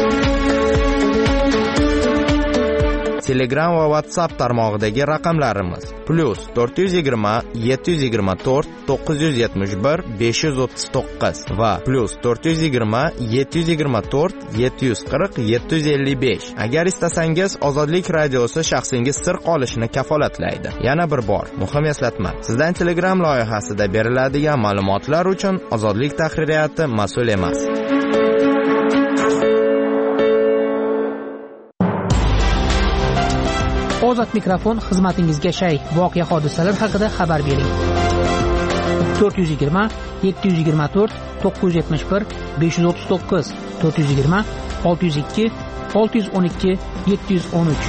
S15: Telegram va WhatsApp tarmog'idagi raqamlarimiz plus to'rt yuz yigirma yetti yuz yigirma to'rt to'qqiz yuz yetmish bir besh yuz o'ttiz to'qqiz va plus to'rt yuz yigirma yetti yuz yigirma to'rt yetti yuz qirq yetti yuz ellik besh. Agar istasangiz, Ozodlik radiosi shaxsingiz sir qolishini kafolatlaydi. Yana bir bor muhim eslatma: sizdan Telegram loyihasida beriladigan ma'lumotlar uchun Ozodlik tahririyati mas'ul emas.
S16: Ozod mikrofon xizmatingizga shay. Voqea hodisalar haqida xabar bering. to'rt yuz yigirma yetti yuz yigirma to'rt to'qqiz yuz yetmish bir besh yuz o'ttiz to'qqiz to'rt yuz yigirma olti yuz ikki olti yuz o'n ikki yetti yuz o'n uch.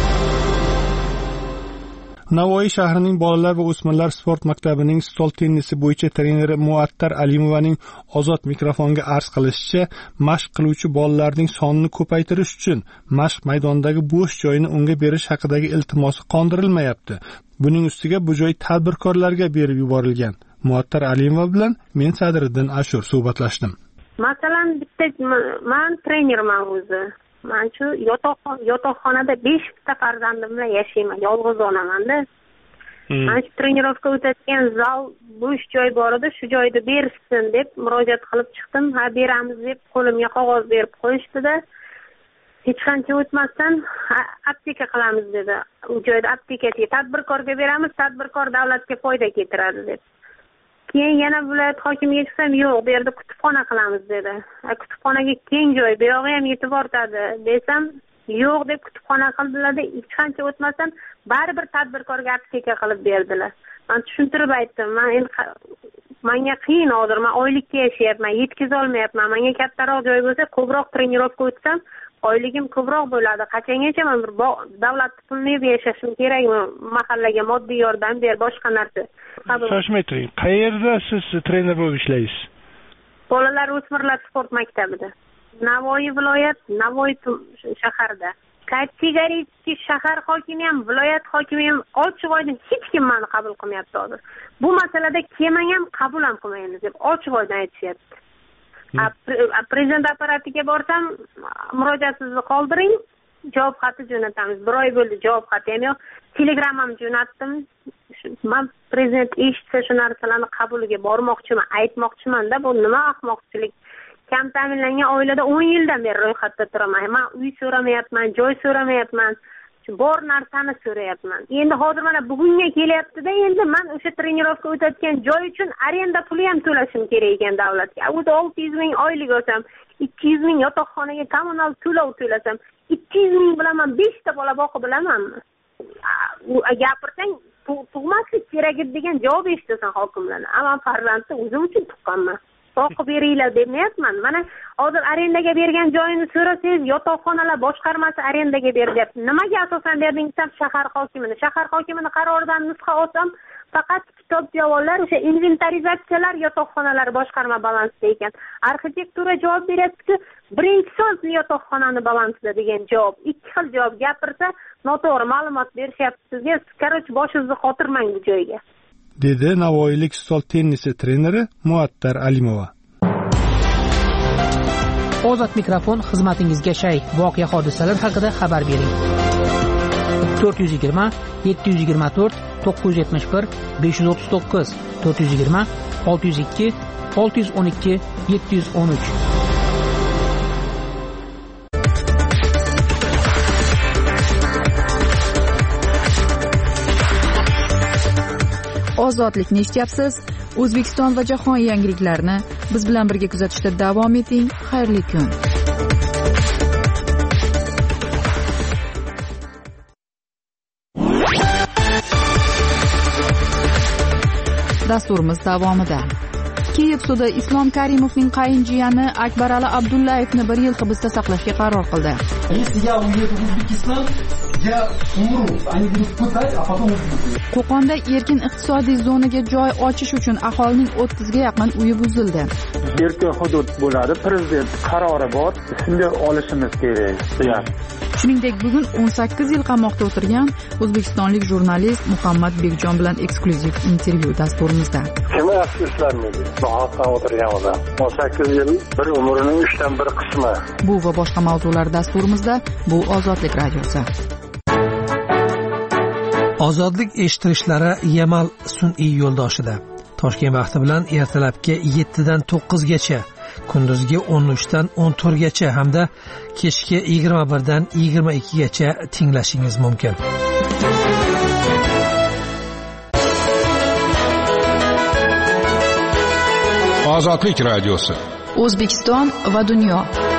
S12: Navoiy shahrining bolalar va o'smirlar sport maktabining stol tennisi bo'yicha treneri Muattar Alimovaning Ozod mikrofonga arz qilishicha, mashq qiluvchi bolalarning sonini ko'paytirish uchun mashq maydonidagi bo'sh joyni unga berish haqidagi iltimosi qondirilmayapti. Buning ustiga bu joy tadbirkorlarga berib yuborilgan. Muattar Alimova bilan men Sadriddin Ashur suhbatlashdim.
S17: Masalan, bitta men trenerman o'zi. Men shu yotoqxonada beshta farzandim bilan yashayman, yolg'iz onaman-da. Men shu trenirovka o'tadigan zal bo'sh joy bor edi, shu joyda bersin deb murojaat qilib chiqdim. Ha, beramiz deb qo'limga qog'oz berib qo'yishdi-da. Hech qancha o'tmasdan apteka qilamiz dedi. U joyda aptekaga tadbirkorga beramiz, tadbirkor davlatga foyda keltiradi deb. Keyin yana viloyat hokimiga chiqsam, yo'q, bu yerda kutubxona qilamiz dedi. Kutubxonaga keng joy, bu yog'i ham yetib ortadi desam, yo'q deb kutubxona qildilar-da, hech qancha o'tmasdan baribir tadbirkorga apteka qilib berdilar. Men tushuntirib aytdim, men endi menga qiyin hozir, men oylikka yashayapman, yetkiza olmayapman. Menga kattaroq joy bo'lsa, ko'proq trenirovka o'tsam, oyligim ko'proq bo'ladi. Qachongacha men bir davlat pulini yeb yashashim kerakmi? Mahallaga moddiy yordam ber, boshqa narsa.
S12: Shoshmay turing. Qayerda siz trener bo'lib ishlaysiz?
S17: Bolalar o'smirlar sport maktabida. Navoiy viloyat, Navoiy shaharda. Kategoriyki shahar hokimi ham, viloyat hokimi ham ochiq oydin hech kim meni qabul qilmayapti hozir. Bu masalada kelmang ham, qabul ham qilmaymiz deb ochiq oydin aytishyapti. Prezident apparatiga borsam, murojaatingizni qoldiring, javob xati jo'natamiz. Bir oy bo'ldi, javob xati ham yo'q. Telegram ham jo'natdim. Men prezident eshitsa shu narsalarni qabuliga bormoqchiman, aytmoqchiman-da, bu nima ahmoqchilik. Kam ta'minlangan oilada o'n yildan beri ro'yxatda turaman. Men uy so'ramayapman, joy so'ramayapman. Bor narsani so'rayapman. Endi hozir mana bugunga kelyapti-da, endi men o'sha trenirovka o'tadigan joy uchun arenda puli ham to'lashim kerak ekan davlatga. O'zi olti yuz ming oylik olsam, ikki yuz ming yotoqxonaga kommunal to'lov to'lasam, ikki yuz ming bilan men beshta bola boqib bilamanmi? Gapirsang, tug'maslik kerak degan javob eshitasan hokimlardan. Ammo farzandni o'zim uchun tuqqanman. Boqib beringlar demayapman. Mana hozir arendaga bergan joyini so'rasangiz, yotoqxonalar boshqarmasi arendaga beryapti. Nimaga asosan berding desam, shahar hokimini. Shahar hokimini qaroridan nusxa olsam, faqat kitob javonlar, o'sha inventarizatsiyalar yotoqxonalar boshqarma balansida ekan. Arxitektura javob beryapti-ku, birinchi so'z yotoqxonani balansida degan javob. Ikki xil javob gapirsa, noto'g'ri ma'lumot berishyapti sizga. Qaroch boshingizni qotirmang bu joyga.
S12: Dedi Navoiylik stol tennisi treneri Muattar Alimova.
S16: Ozod mikrofon xizmatingizga shay. Voqea hodisalar haqida xabar bering. to'rt yuz yigirma yetti yuz yigirma to'rt to'qqiz yuz yetmish bir besh yuz o'ttiz to'qqiz to'rt yuz yigirma olti yuz ikki olti yuz o'n ikki yetti yuz o'n uch.
S1: Ozodlikni eshityapsiz. O'zbekiston va jahon yangiliklarini biz bilan birga kuzatishda davom eting. Xayrli kun. Dasturimiz davomida Kiyev sudi Islom Karimovning qayinjiyani Akbarali Abdullayevni bir yil hibsda saqlashga qaror qildi. Qo'qonda erkin iqtisodiy zonaga joy ochish uchun aholining o'ttizga yaqin uyi buzildi.
S18: Erkin hudud bo'ladi, prezident qarori bor, shunday olishimiz kerak.
S1: Shuningdek, bugun o'n sakkiz yil qamoqda o'tirgan o'zbekistonlik jurnalist Muhammad Bekjon bilan eksklyuziv intervyu dasturimizda.
S18: Kim yaxshi ishlarmaydi? Nohaqdan o'tirgan odam. o'n sakkiz yil bir umrining uchdan bir qismi.
S1: Bu va boshqa mavzular dasturimizda. Bu Ozodlik radiosi.
S7: Ozodlik eshittirishlari Yamal sun'iy yo'ldoshida. Toshkent vaqti bilan ertalabki yettidan to'qqizgacha, kunduzgi o'n uchdan o'n to'rtgacha hamda kechki yigirma birdan yigirma ikkigacha tinglashingiz mumkin.
S4: Ozodlik radiosi.
S1: O'zbekiston va dunyo.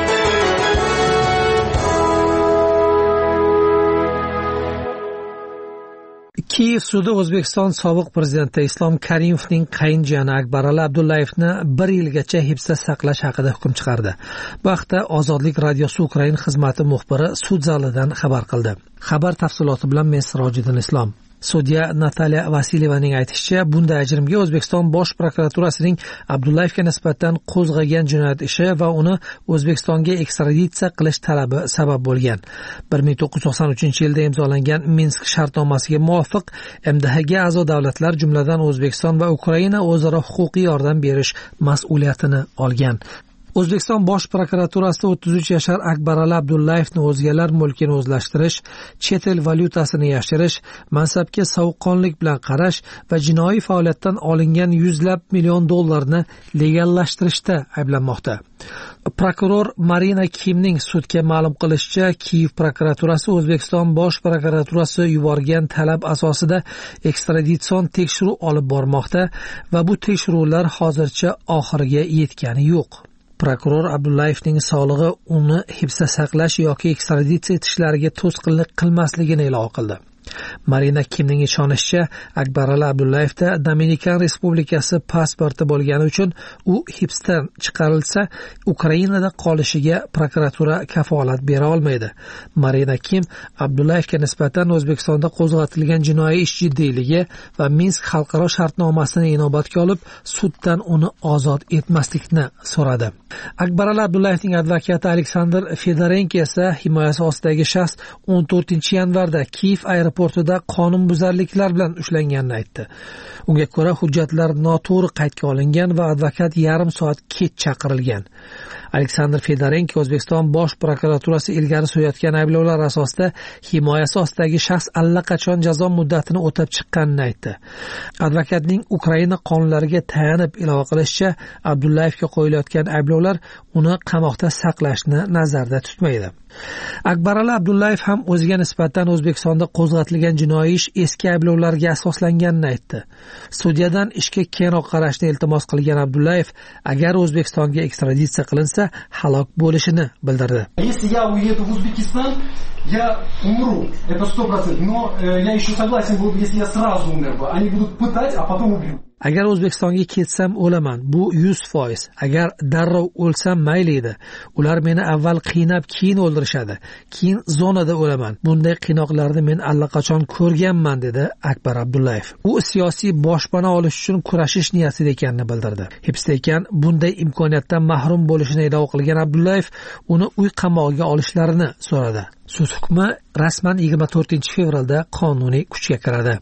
S7: Kiyev sudi O'zbekiston sobiq prezidenti Islom Karimovning qayinjiyani Akbarali Abdullayevni bir yilgacha hibsda saqlash haqida hukm chiqardi. Bu haqda Ozodlik radiosi Ukraina xizmati muxbiri sud zalidan xabar qildi. Xabar tafsiloti bilan men Sirojiddin Islom. Sudya Nataliya Vasilyevaning aytishicha, bunday ajrimga O'zbekiston bosh prokuraturasining Abdullayevga nisbatan qo'zg'agan jinoyat ishi va uni O'zbekistonga ekstraditsiya qilish talabi sabab bo'lgan. bir ming to'qqiz yuz to'qson uchinchi yilda imzolangan Minsk shartnomasiga muvofiq M D Hga a'zo davlatlar, jumladan O'zbekiston va Ukraina o'zaro huquqiy yordam berish mas'uliyatini olgan. O'zbekiston bosh prokuraturasi o'ttiz uch yashar Akbarali Abdullayevni o'zgalar mulkini o'zlashtirish, chet el valyutasini yashirish, mansabga sovuqqonlik bilan qarash va jinoiy faoliyatdan olingan yuzlab million dollarni legallashtirishda ayblanmoqda. Prokuror Marina Kimning sudga ma'lum qilishicha, Kiyev prokuraturasi O'zbekiston bosh prokuraturasi yuborgan talab asosida ekstraditsion tekshiruv olib bormoqda va bu tekshiruvlar hozircha oxiriga yetgani yo'q. Prokuror Abdullayevning sog'lig'i uni hibsda saqlash yoki ekstraditsiya etishlariga to'sqinlik qilmasligini e'lon qildi. Marina Kimning ishonishicha, Akbarali Abdullayevda Dominikan Respublikasi pasporti bo'lgani uchun u hibsdan chiqarilsa, Ukrainada qolishiga prokuratura kafolat bera olmaydi. Marina Kim Abdullayevga nisbatan O'zbekistonda qo'zg'atilgan jinoiy ish jiddiyligi va Minsk xalqaro shartnomasini inobatga olib, suddan uni ozod etmaslikni so'radi. Akbarali Abdullayevning advokati Aleksandr Fedorenko esa himoyasi ostidagi shaxs o'n to'rtinchi yanvarda Kiyev aeroportida qonunbuzarliklar bilan ushlanganini aytdi. Unga ko'ra, hujjatlar noto'g'ri qaydga olingan va advokat yarim soat kech chaqirilgan. Aleksandr Fedorenko O'zbekiston bosh prokuraturasi ilgari surayotgan ayblovlar asosida himoyasi ostidagi shaxs allaqachon jazo muddatini o'tab chiqqanini aytdi. Advokatning Ukraina qonunlariga tayanib ilova qilishicha, Abdullayevga qo'yilayotgan ayblovlar uni qamoqda saqlashni nazarda tutmaydi. Akbarali Abdullayev ham o'ziga nisbatan O'zbekistonda qo'zg'atilgan jinoiy ish eski ayblovlarga asoslanganini aytdi. Sudyadan ishga kengroq qarashni iltimos qilgan Abdullayev, agar O'zbekistonga ekstraditsiya qilinsa, halok bo'lishini bildirdi.
S19: Если я уеду в Узбекистан, я умру. Это сто процентов. Но я еще согласен был, если я сразу умер бы. Они будут пытать, а потом убьют.
S7: Agar O'zbekistonga ketsam o'laman. Bu yuz foiz. Agar darrov o'lsam mayli edi. Ular meni avval qiynab, keyin o'ldirishadi. Keyin zonada o'laman. Bunday qiynoqlarni men allaqachon ko'rganman, dedi Akbar Abdullayev. U siyosiy boshpana olish uchun kurashish niyatida ekanini bildirdi. Hibsda ekan bunday imkoniyatdan mahrum bo'lishini e'lon qilgan Abdullayev uni uy qamog'iga olishlarini so'radi. Sud hukmi rasman yigirma to'rtinchi fevralda qonuniy kuchga kiradi.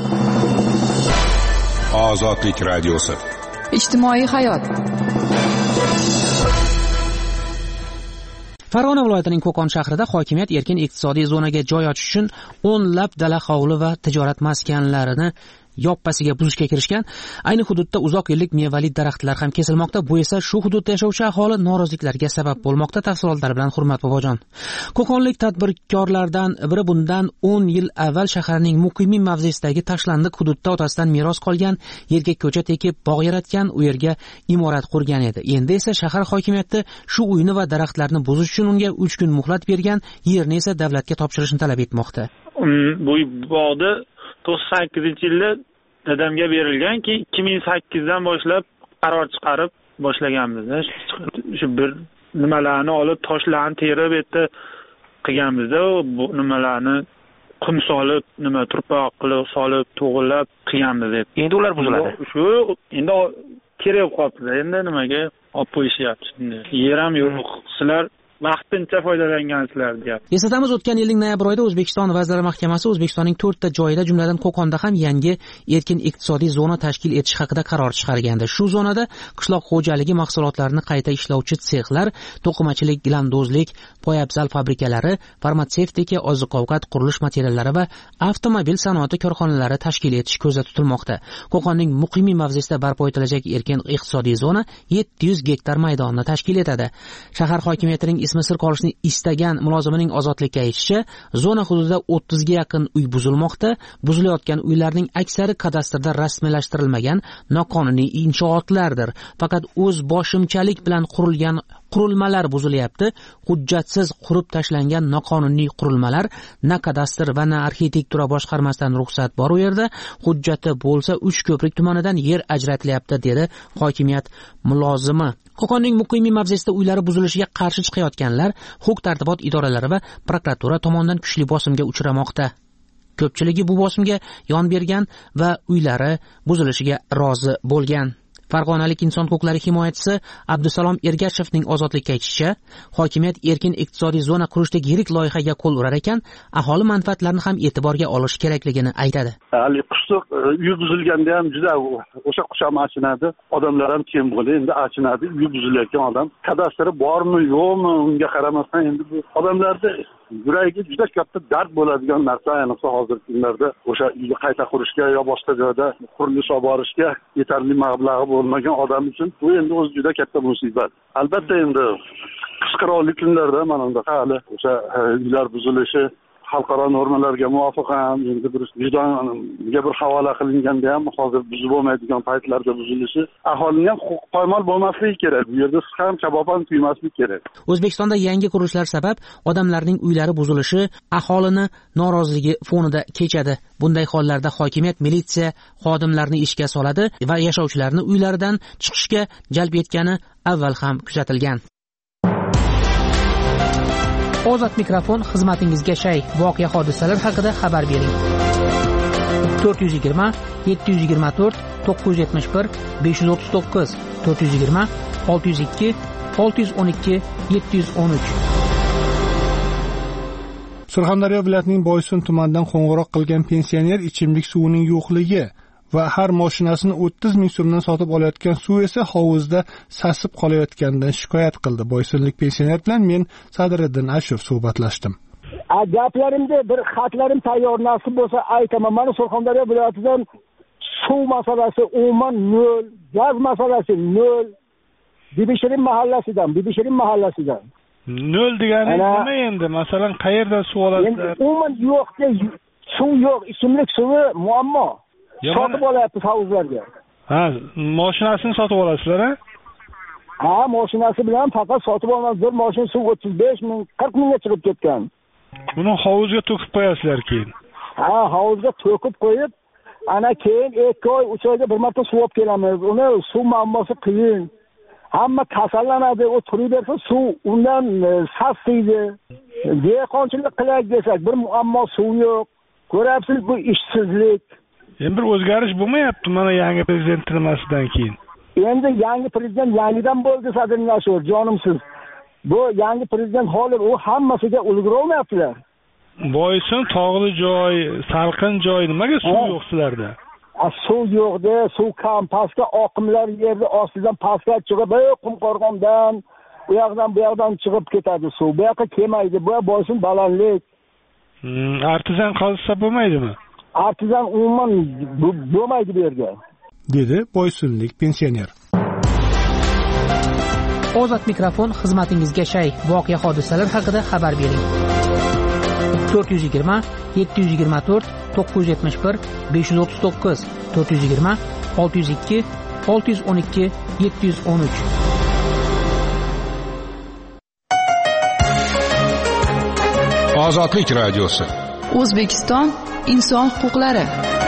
S4: Ozodlik radiosi.
S1: Ijtimoiy hayot.
S16: Farg'ona viloyatining Qo'qon shahrida hokimiyat erkin iqtisodiy zonaga joy ochish uchun o'nlab dala hovli va tijorat maskanlarini yoppasiga buzishga kirishgan. Ayni hududda uzoq yillik mevali daraxtlar ham kesilmoqda. Bu esa shu hududda yashovchi aholi noroziliklariga sabab bo'lmoqda. Tafsilotlar bilan Hurmat Bobojon. Qo'qonlik tadbirkorlardan biri bundan o'n yil avval shaharning muqimiy mavzesidagi tashlandiq hududda otasidan meros qolgan yerga ko'cha tekib, bog' yaratgan, u yerga imorat qurgan edi. Endi esa shahar hokimiyati shu uyni va daraxtlarni buzish uchun unga uch kun muhlat bergan, yerni esa davlatga topshirishni talab etmoqda.
S20: Bu bog'da to'qson sakkizinchi yilda dadamga berilgan, keyin ikki ming sakkizdan boshlab qaror chiqarib boshlaganmiz. Shu bir nimalarni olib, toshlarni terib etdi qilganmizda, bu nimalarni qum solib, nima turpoq qilib solib, to'g'rilab qilganmiz.
S8: Endi ular buziladi.
S20: Shu endi kerak qolibdi. Endi nimaga olib qo'yishyapti. Yer ham yo'q. Sizlar vaqtincha foydalangansizlar deyapti.
S16: Eslatamiz, o'tgan yilning noyabr oyida O'zbekiston Vazirlar Mahkamasi O'zbekistonning to'rtta joyida, jumladan Qo'qonda ham yangi erkin iqtisodiy zona tashkil etish haqida qaror chiqargandi. Shu zonada qishloq xo'jaligi mahsulotlarini qayta ishlovchi sexlar, to'qimachilik, gilamdozlik, poyabzal fabrikalari, farmatsevtika, oziq-ovqat, qurilish materiallari va avtomobil sanoati korxonalari tashkil etish ko'zda tutilmoqda. Qo'qonning muqimiy mavzesida barpo etilajak erkin iqtisodiy zona yetti yuz gektar maydonni tashkil etadi. Shahar hokimiyatining ismi sir qolishni istagan mulozimining Ozodlikka aytishicha, zona hududida o'ttizga yaqin uy buzilmoqda. Buzilayotgan uylarning aksari kadastrda rasmiylashtirilmagan noqonuniy inshootlardir. Faqat o'z boshimchalik bilan qurilgan qurilmalar buzilyapti. Hujjatsiz qurib tashlangan noqonuniy qurilmalar na kadastr va na arxitektura boshqarmasidan ruxsat bor u yerda. Hujjati bo'lsa uch ko'prik tumanidan yer ajratilyapti, dedi hokimiyat mulozimi. Qo'qonning muqimiy mavzesida uylari buzilishiga qarshi chiqayotganlar huquq-tartibot idoralari va prokuratura tomonidan kuchli bosimga uchramoqda. Ko'pchiligi bu bosimga yon bergan va uylari buzilishiga rozi bo'lgan. Farg'onalik inson huquqlari himoyachisi Abdusalom Ergashevning Ozodlikka aytishicha, hokimiyat erkin iqtisodiy zona qurishdagi yirik loyihaga qo'l urar ekan, aholi manfaatlarini ham e'tiborga olish kerakligini aytadi.
S21: Hali qishloq uy buzilganda ham juda o'sha qusham achinadi, odamlar ham kim bo'ldi, endi achinadi, uy buzilayotgan odam kadastri bormi, yo'qmi, unga qaramasdan endi bu odamlarda yuragiga juda katta dard bo'ladigan narsa, ayniqsa hozirgi kunlarda o'sha uyni qayta qurishga yo boshqa joyda qurilish olib borishga yetarli mablag'i bo'lmagan odam uchun bu endi o'zi juda katta musibat. Albatta endi qishqiroqli kunlarda mana bunaqa hali o'sha uylar buzilishi xalqaro normalarga muvofiq ham endi bir vijdonga bir havola qilinganda ham hozir buzib bo'lmaydigan paytlarda buzilishi aholining ham huquq poymol bo'lmasligi kerak. Bu yerda siz ham kabob ham tuymaslik kerak.
S16: O'zbekistonda yangi qurilishlar sabab odamlarning uylari buzilishi aholini noroziligi fonida kechadi. Bunday hollarda hokimiyat militsiya xodimlarini ishga soladi va yashovchilarni uylaridan chiqishga jalb etgani avval ham kuzatilgan. Ozod mikrofon xizmatingizga shay. Voqea hodisalar haqida xabar bering. to'rt yuz yigirma yetti yuz yigirma to'rt to'qqiz yuz yetmish bir besh yuz o'ttiz to'qqiz to'rt yuz yigirma olti yuz ikki olti yuz o'n ikki yetti yuz o'n uch.
S12: Surxondaryo viloyatining Boysun tumanidan qo'ng'iroq qilgan pensioner ichimlik suvining yo'qligi va har mashinasini o'ttiz ming so'mdan sotib olayotgan suv esa hovuzda sasib qolayotganidan shikoyat qildi. Boysunlik pensioner bilan men Sadriddin Ashur suhbatlashdim.
S11: Gaplarimda bir xatlarim tayyor nasib bo'lsa aytaman. Mana Surxondaryo viloyatidan suv masalasi umuman nol, gaz masalasi nol. Bibishirin mahallasidan, Bibishirin mahallasidan.
S12: Nol degani nima endi? Masalan, qayerdan suv olasizlar?
S11: Umuman yo'q, suv yo'q, ichimlik suvi muammo. Sotib olyapti havuzlarga.
S12: Ha, mashinasini sotib olasizlar, ha?
S11: Ha, mashinasi bilan faqat sotib olamiz. Bir mashina suv o'ttiz besh ming, qirq mingga chiqib ketgan.
S12: Buni havuzga to'kib qo'yasizlar keyin.
S11: Ha, havuzga to'kib qo'yib, ana keyin ikki oy, uch oyga bir marta suv olib kelamiz. Uni suv muammosi qiyin. Hamma kasallanadi, o turaversa suv undan sasiydi. Dehqonchilik qilaylik desak, bir muammo suv yo'q. Ko'ryapsiz, bu ishsizlik.
S12: Endi bir o'zgarish bo'lmayapti mana yangi prezident nimasidan keyin.
S11: Endi yangi prezident yangidan bo'ldi, Sadriddin Ashur, jonimsiz. Bu yangi prezident hozir u hammasiga ulgura olmayaptilar.
S12: Boysun tog'li joy, salqin joy, nimaga suv yo'q sizlarda?
S11: Suv yo'qda, suv kam, pastga oqimlar yerni ostidan pastga chiqib, qumqo'rg'ondan u yoqdan bu yoqdan chiqib ketadi suv. Bu yoqqa kelmaydi. Bu boshim balandlik.
S12: Hmm, artizan qazisa bo'lmaydimi?
S11: Artizan umuman bo'lmaydi bu yerga.
S12: Dedi Boysunlik pensioner.
S16: Ozod mikrofon xizmatingizga shay. Voqea hodisalar haqida xabar bering. to'rt yuz yigirma yetti yuz yigirma to'rt to'qqiz yuz yetmish bir besh yuz o'ttiz to'qqiz to'rt yuz yigirma olti yuz ikki olti yuz o'n ikki yetti yuz o'n uch.
S4: Ozodlik radiosi.
S1: O'zbekiston inson huquqlari.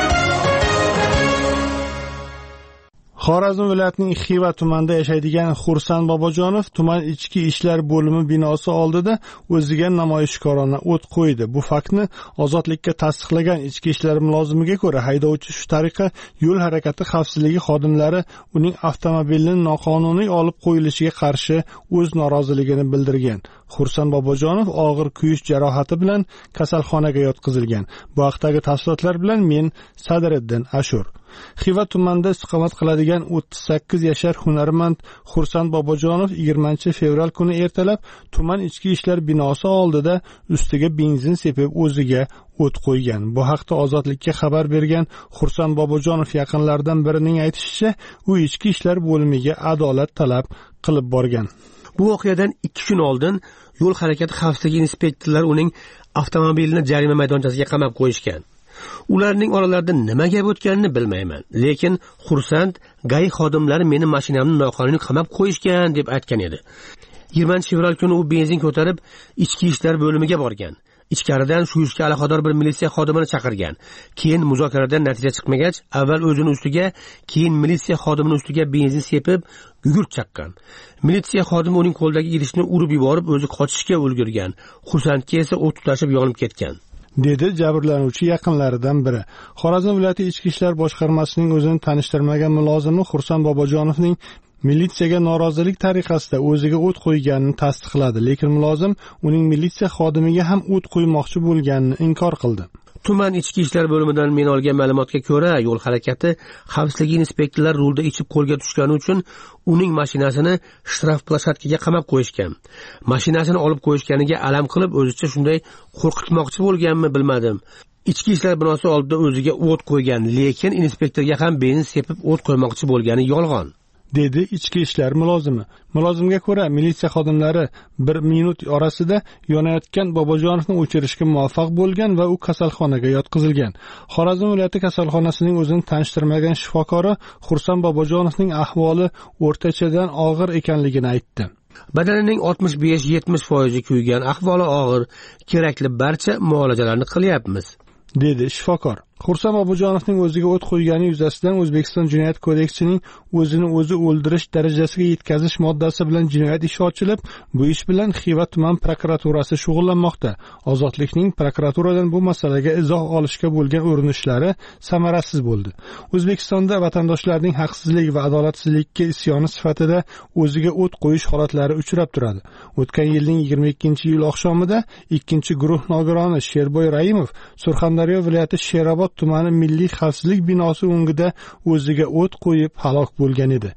S12: Xorazm viloyatining Xiva tumanida yashaydigan Xursand Bobojonov tuman ichki ishlar bo'limi binosi oldida o'ziga namoyishkorona o't qo'ydi. Bu faktni ozodlikka tasdiqlagan ichki ishlar mulozimiga ko'ra, haydovchi shu tariqa yo'l harakati xavfsizligi xodimlari uning avtomobilini noqonuniy olib qo'yilishiga qarshi o'z noroziligini bildirgan. Xursand Bobojonov og'ir kuyish jarohati bilan kasalxonaga yotqizilgan. Bu haqdagi tafsilotlar bilan men Sadriddin Ashur. Xiva tumanida istiqomat qiladigan o'ttiz sakkiz yashar hunarmand Xursand Bobojonov yigirmanchi fevral kuni ertalab tuman ichki ishlar binosi oldida ustiga benzin sepib o'ziga o't qo'ygan. Bu haqda Ozodlikka xabar bergan Xursand Bobojonov yaqinlaridan birining aytishicha, u ichki ishlar bo'limiga adolat talab qilib borgan.
S8: Bu voqeadan ikki kun oldin yo'l harakati xavfsizligi inspektorlari uning avtomobilini jarima maydonchasiga qamab qo'yishgan. Ularning oralarida nima gap o'tganini bilmayman, lekin Xursand gay xodimlari meni mashinamni noqonuniy qamab qo'yishgan deb aytgan edi. yigirmanchi fevral kuni u benzin ko'tarib ichki ishlar bo'limiga borgan. Ichkaridan shu ishga aloqador bir militsiya xodimini chaqirgan. Keyin muzokaradan natija chiqmagach, avval o'zini ustiga, keyin militsiya xodimini ustiga benzin sepib, gugurt chaqqan. Militsiya xodimi uning qo'ldagi idishni urib yuborib, o'zi qochishga ulgurgan. Xursandga esa o't tutashib yonib ketgan.
S12: Dedi jabrlanuvchi yaqinlaridan biri. Xorazm viloyati ichki ishlar boshqarmasining o'zini tanishtirmagan mulozimi Xursand Bobojonovning militsiyaga norozilik tariqasida o'ziga o't qo'yganini tasdiqladi, lekin mulozim uning militsiya xodimiga ham o't qo'ymoqchi bo'lganini inkor qildi.
S8: Tuman ichki ishlar bo'limidan men olgan ma'lumotga ko'ra, yo'l harakati xavfsizligi inspektorlari rulda ichib qo'lga tushgani uchun uning mashinasini shtraf plashadkaga qamab qo'yishgan. Mashinasini olib qo'yishganiga alam qilib, o'zicha shunday qo'rqitmoqchi bo'lganmi bilmadim. Ichki ishlar binosi oldida o'ziga o't qo'ygan, lekin inspektorga ham benzin sepib o't qo'ymoqchi bo'lgani yolg'on.
S12: Dedi ichki ishlar mulozimi. Mulozimga ko'ra, militsiya xodimlari bir minut orasida yonayotgan Bobojonovni o'chirishga muvaffaq bo'lgan va u kasalxonaga yotqizilgan. Xorazm viloyati kasalxonasining o'zini tanishtirmagan shifokori Xursand Bobojonovning ahvoli o'rtachadan og'ir ekanligini aytdi.
S8: Badanining oltmish besh yetmish foiz kuygan, ahvoli og'ir, kerakli barcha muolajalarni qilyapmiz,
S12: dedi shifokor. Xursand Bobojonovning o'ziga o't qo'ygani yuzasidan O'zbekiston Jinoyat kodeksining o'zini o'zi o'ldirish darajasiga yetkazish moddasi bilan jinoyat ishi ochilib, bu ish bilan Xiva tuman prokuraturasi shug'ullanmoqda. Ozodlikning prokuraturadan bu masalaga izoh olishga bo'lgan urinishlari samarasiz bo'ldi. O'zbekistonda vatandoshlarning haqsizlik va adolatsizlikka isyoni sifatida o'ziga o't qo'yish holatlari uchrab turadi. O'tgan yilning yigirma ikkinchi iyul oqshomida ikkinchi guruh nogironi Sherboy Raimov Surxondaryo viloyati Sherobod tumani milliy xavfsizlik binosi o'ngida o'ziga o't qo'yib halok bo'lgan edi.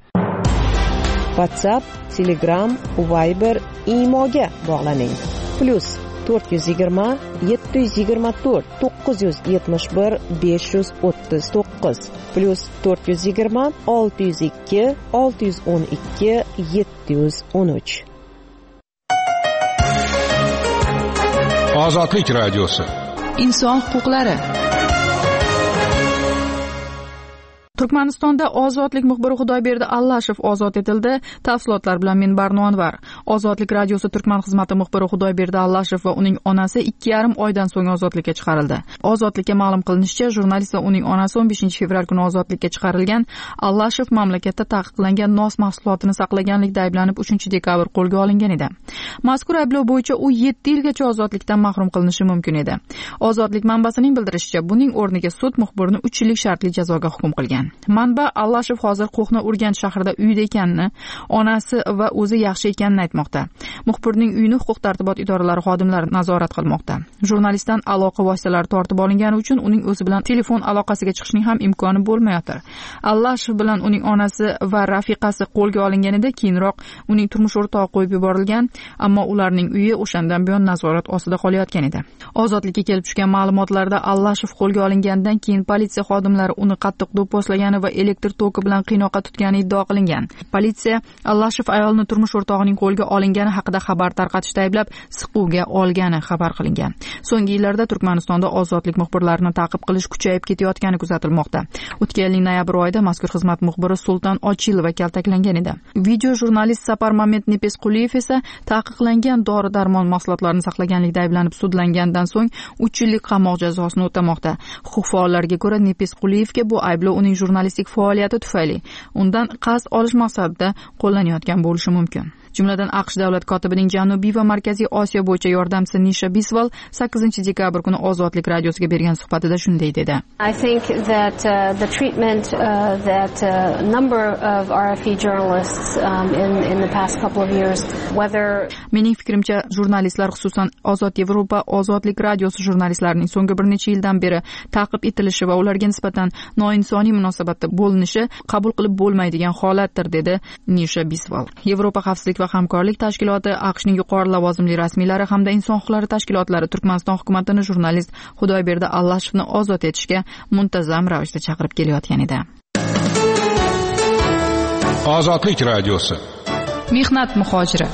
S3: WhatsApp, Telegram, Viber, Imoga bog'laning. Plus to'rt yuz yigirma yetti yuz yigirma to'rt to'qqiz yuz yetmish bir besh yuz o'ttiz to'qqiz plus to'rt yuz yigirma olti yuz ikki olti yuz o'n ikki yetti yuz o'n uch.
S4: Ozodlik radiosi.
S1: Inson huquqlari. Turkmanistonda ozodlik muxbiri Xudoyberdi Allashev ozod etildi. Tafsilotlar bilan men Barno Anvar. Ozodlik radiosi Turkman xizmati muxbiri Xudoyberdi Allashev va uning onasi ikki yarim oydan so'ng ozodlikka chiqarildi. Ozodlikka ma'lum qilinishicha, jurnalist va uning onasi o'n beshinchi fevral kuni ozodlikka chiqarilgan. Allashev mamlakatda taqiqlangan nos mahsulotini saqlaganlikda ayblanib uchinchi dekabr qo'lga olingan edi. Mazkur ayblov bo'yicha u yetti yilgacha ozodlikdan mahrum qilinishi mumkin edi. Ozodlik manbasining bildirishicha, buning o'rniga sud muxbirni uch yillik shartli jazoga hukm qilgan. degan. Manba Allashev hozir Qo'hna Urganch shahrida uyda ekanini, onasi va o'zi yaxshi ekanini aytmoqda. Muxbirning uyini huquq-tartibot idoralari xodimlari nazorat qilmoqda. Jurnalistdan aloqa vositalari tortib olingani uchun uning o'zi bilan telefon aloqasiga chiqishning ham imkoni bo'lmayotir. Allashev bilan uning onasi va rafiqasi qo'lga olinganida keyinroq uning turmush o'rtog'i qo'yib yuborilgan, ammo ularning uyi o'shandan buyon nazorat ostida qolayotgan edi. Ozodlikka kelib tushgan ma'lumotlarda Allashev qo'lga olingandan keyin politsiya xodimlari uni qattiq do'pposlagani va elektr toki bilan qiynoqqa tutgani iddao qilingan. Politsiya Allashev ayolni turmush o'rtog'ining qo'lga olingani haqida xabar tarqatishda ayblab, siquvga olgani xabar qilingan. So'nggi yillarda Turkmanistonda ozodlik muxbirlarini ta'qib qilish kuchayib ketayotgani kuzatilmoqda. O'tgan yilning noyabr oyida mazkur xizmat muxbiri Sultan Ochilova kaltaklangan edi. Video jurnalist Sapar Mamet Nepesquliyev esa taqiqlangan dori-darmon mahsulotlarini saqlaganlikda ayblanib sudlangandan so'ng uch yillik qamoq jazosini o'tamoqda. Huquq faollariga ko'ra, Nepesquliyevga bu ayblov uning jurnalistik faoliyati tufayli undan qasd olish maqsadida qo'llanayotgan bo'lishi mumkin. Jumladan AQSh davlat kotibining Janubiy va Markaziy Osiyo bo'yicha yordamchisi Nisha Bisval sakkizinchi dekabr kuni Ozodlik radiosiga bergan suhbatida shunday dedi.
S5: I think that uh, the treatment uh, that a uh, number of R F E journalists um, in in the past couple of years, whether
S1: mening fikrimcha, jurnalistlar, xususan Ozod Yevropa Ozodlik radiosi jurnalistlarining so'nggi bir necha yildan beri ta'qib etilishi va ularga nisbatan noinsoniy munosabatda bo'linishi qabul qilib bo'lmaydigan holatdir, dedi Nisha Bisval. Yevropa xavfsizlik va hamkorlik tashkiloti, AQShning yuqori lavozimli rasmiylari hamda inson huquqlari tashkilotlari Turkmaniston hukumatini jurnalist Xudoyberdi Allashevni ozod etishga muntazam ravishda chaqirib kelayotgan edi.
S4: Ozodlik radiosi.
S1: Mehnat muhojiri.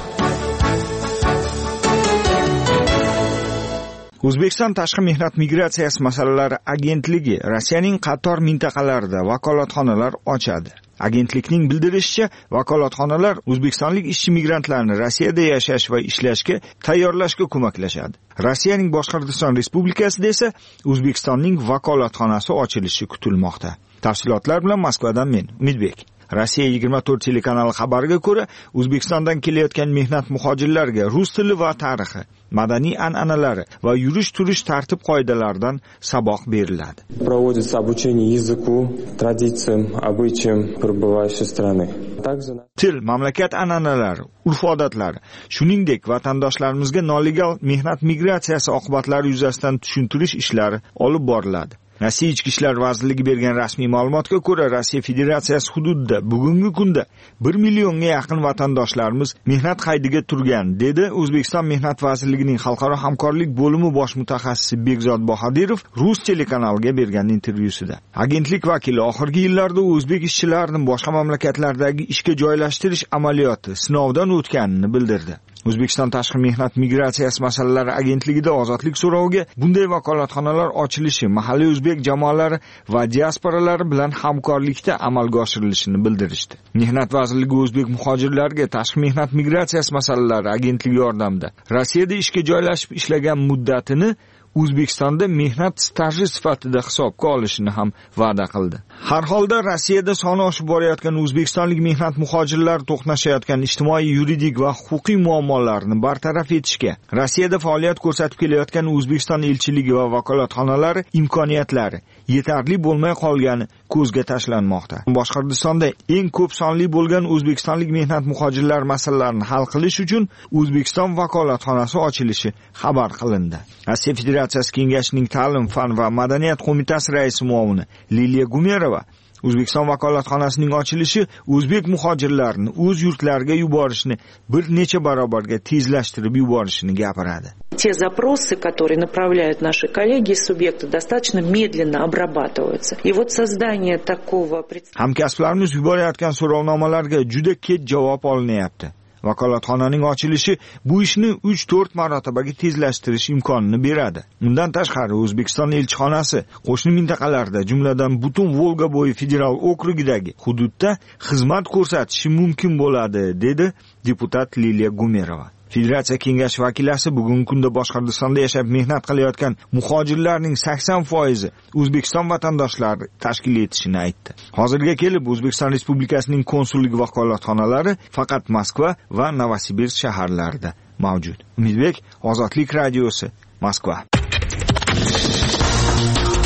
S22: O'zbekiston Tashqi mehnat migratsiyasi masalalari agentligi Rossiyaning qator mintaqalarida vakolatxonalar ochadi. Agentlikning bildirishicha, vakolatxonalar o'zbekistonlik ishchi migrantlarni Rossiyada yashash va ishlashga tayyorlashga ko'maklashadi. Rossiyaning Boshqirdiston Respublikasida esa O'zbekistonning vakolatxonasi ochilishi kutilmoqda. Tafsilotlar bilan Moskvadan men, Umidbek. Rossiya yigirma to'rt telekanali xabariga ko'ra, O'zbekistondan kelayotgan mehnat muhojirlarga rus tili va tarixi, madaniy an'analari va yurish-turish tartib qoidalaridan saboq beriladi.
S23: Проводится обучение языку, традициям, обычаям прибывающей страны.
S22: Til, mamlakat an'analari, urf-odatlari, shuningdek vatandoshlarimizga nolegal mehnat migratsiyasi oqibatlari yuzasidan tushuntirish ishlari olib boriladi. Rossiya Ichki ishlar vazirligi bergan rasmiy ma'lumotga ko'ra, Rossiya Federatsiyasi hududida bugungi kunda bir millionga yaqin vatandoshlarimiz mehnat qaydiga turgan, dedi O'zbekiston Mehnat vazirligining xalqaro hamkorlik bo'limi bosh mutaxassisi Bekzod Bahodirov Rus telekanaliga bergan intervyusida. Agentlik vakili oxirgi yillarda o'zbek ishchilarini boshqa mamlakatlardagi ishga joylashtirish amaliyoti sinovdan o'tganini bildirdi. O'zbekiston Tashqi mehnat migratsiyasi masalalari agentligida ozodlik so'roviga bunday vakolatxonalar ochilishi mahalliy o'zbek jamoalari va diasporalari bilan hamkorlikda amalga oshirilishini bildirishdi. Mehnat vazirligi o'zbek muhojirlarga Tashqi mehnat migratsiyasi masalalari agentligi yordamida Rossiyada ishga joylashib ishlagan muddatini O'zbekistonda mehnat staji sifatida hisobga olishini ham va'da qildi. Har holda Rossiyada soni oshib borayotgan o'zbekistonlik mehnat muhojirlar to'qnashayotgan ijtimoiy, yuridik va huquqiy muammolarni bartaraf etishga Rossiyada faoliyat ko'rsatib kelayotgan O'zbekiston elchiligi va vakolatxonalari imkoniyatlari yetarli bo'lmay qolgani ko'zga tashlanmoqda. Boshqirdistonda eng ko'p sonli bo'lgan o'zbekistonlik mehnat muhojirlar masalalarini hal qilish uchun O'zbekiston vakolatxonasi ochilishi xabar qilindi. Rossiya Federatsiyasi Kengashining Ta'lim, fan va madaniyat qo'mitasi raisi muovini Liliya Gumerova O'zbekiston vakolatxonasining ochilishi o'zbek muhojirlarini o'z yurtlariga yuborishni bir necha barobarga tezlashtirib yuborishini gapiradi.
S24: Те запросы, которые направляют наши коллеги из субъекта, достаточно медленно обрабатываются. И вот создание такого...
S22: Hamkasblarimiz yuborayotgan so'rovnomalarga juda kech javob olinyapti. Vakolatxonaning ochilishi bu ishni uch to'rt marotabaga tezlashtirish imkonini beradi. Undan tashqari O'zbekiston elchixonasi qo'shni mintaqalarda, jumladan butun Volga bo'yi federal okrugidagi hududda xizmat ko'rsatishi mumkin bo'ladi, dedi deputat Liliya Gumerova. Federatsiya kengashi vakilasi bugungi kunda Boshqirdistonda yashab mehnat qilayotgan muhojirlarning sakson foizi O'zbekiston vatandoshlari tashkil etishini aytdi. Hozirga kelib O'zbekiston Respublikasining konsullik vakolatxonalari faqat Moskva va Novosibirsk shaharlarida mavjud. Umidbek, Ozodlik radiosi, Moskva.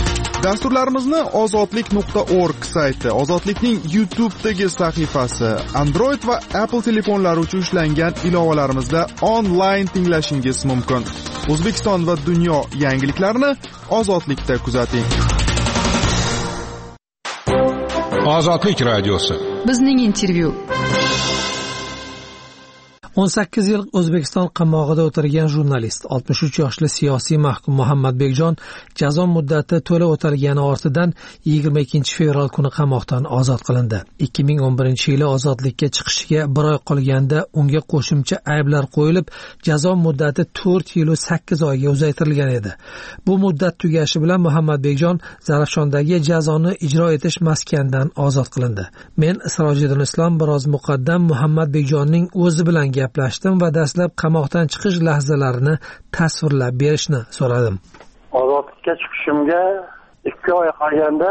S2: Dasturlarimizni ozodlik nuqta org sayti, Ozodlikning YouTube'dagi sahifasi, Android va Apple telefonlari uchun ishlangan ilovalarimizda onlayn tinglashingiz mumkin. O'zbekiston va dunyo yangiliklarini Ozodlikda kuzating.
S4: Ozodlik radiosi.
S1: Bizning intervyu.
S7: o'n sakkiz yil O'zbekiston qamoqida o'tirgan jurnalist, oltmish uch yoshli siyosiy mahkum Muhammad Bekjon jazo muddati to'la o'talgani ortidan yigirma ikkinchi fevral kuni qamoqdan ozod qilindi. ikki ming o'n birinchi yili ozodlikka chiqishiga bir oy qolganda unga qo'shimcha ayblar qo'yilib, jazo muddati to'rt yil va sakkiz oyga uzaytirilgan edi. Bu muddat tugashi bilan Muhammad Bekjon Zarafshondagi jazoni ijro etish maskanidan ozod qilindi. Men Sirojiddin Islom biroz muqaddam Muhammad Bekjonning o'zi bilan gaplashdim va dastlab qamoqdan chiqish lahzalarini tasvirlab berishni so'radim.
S18: Ozodlikka chiqishimga ikki oy qolganda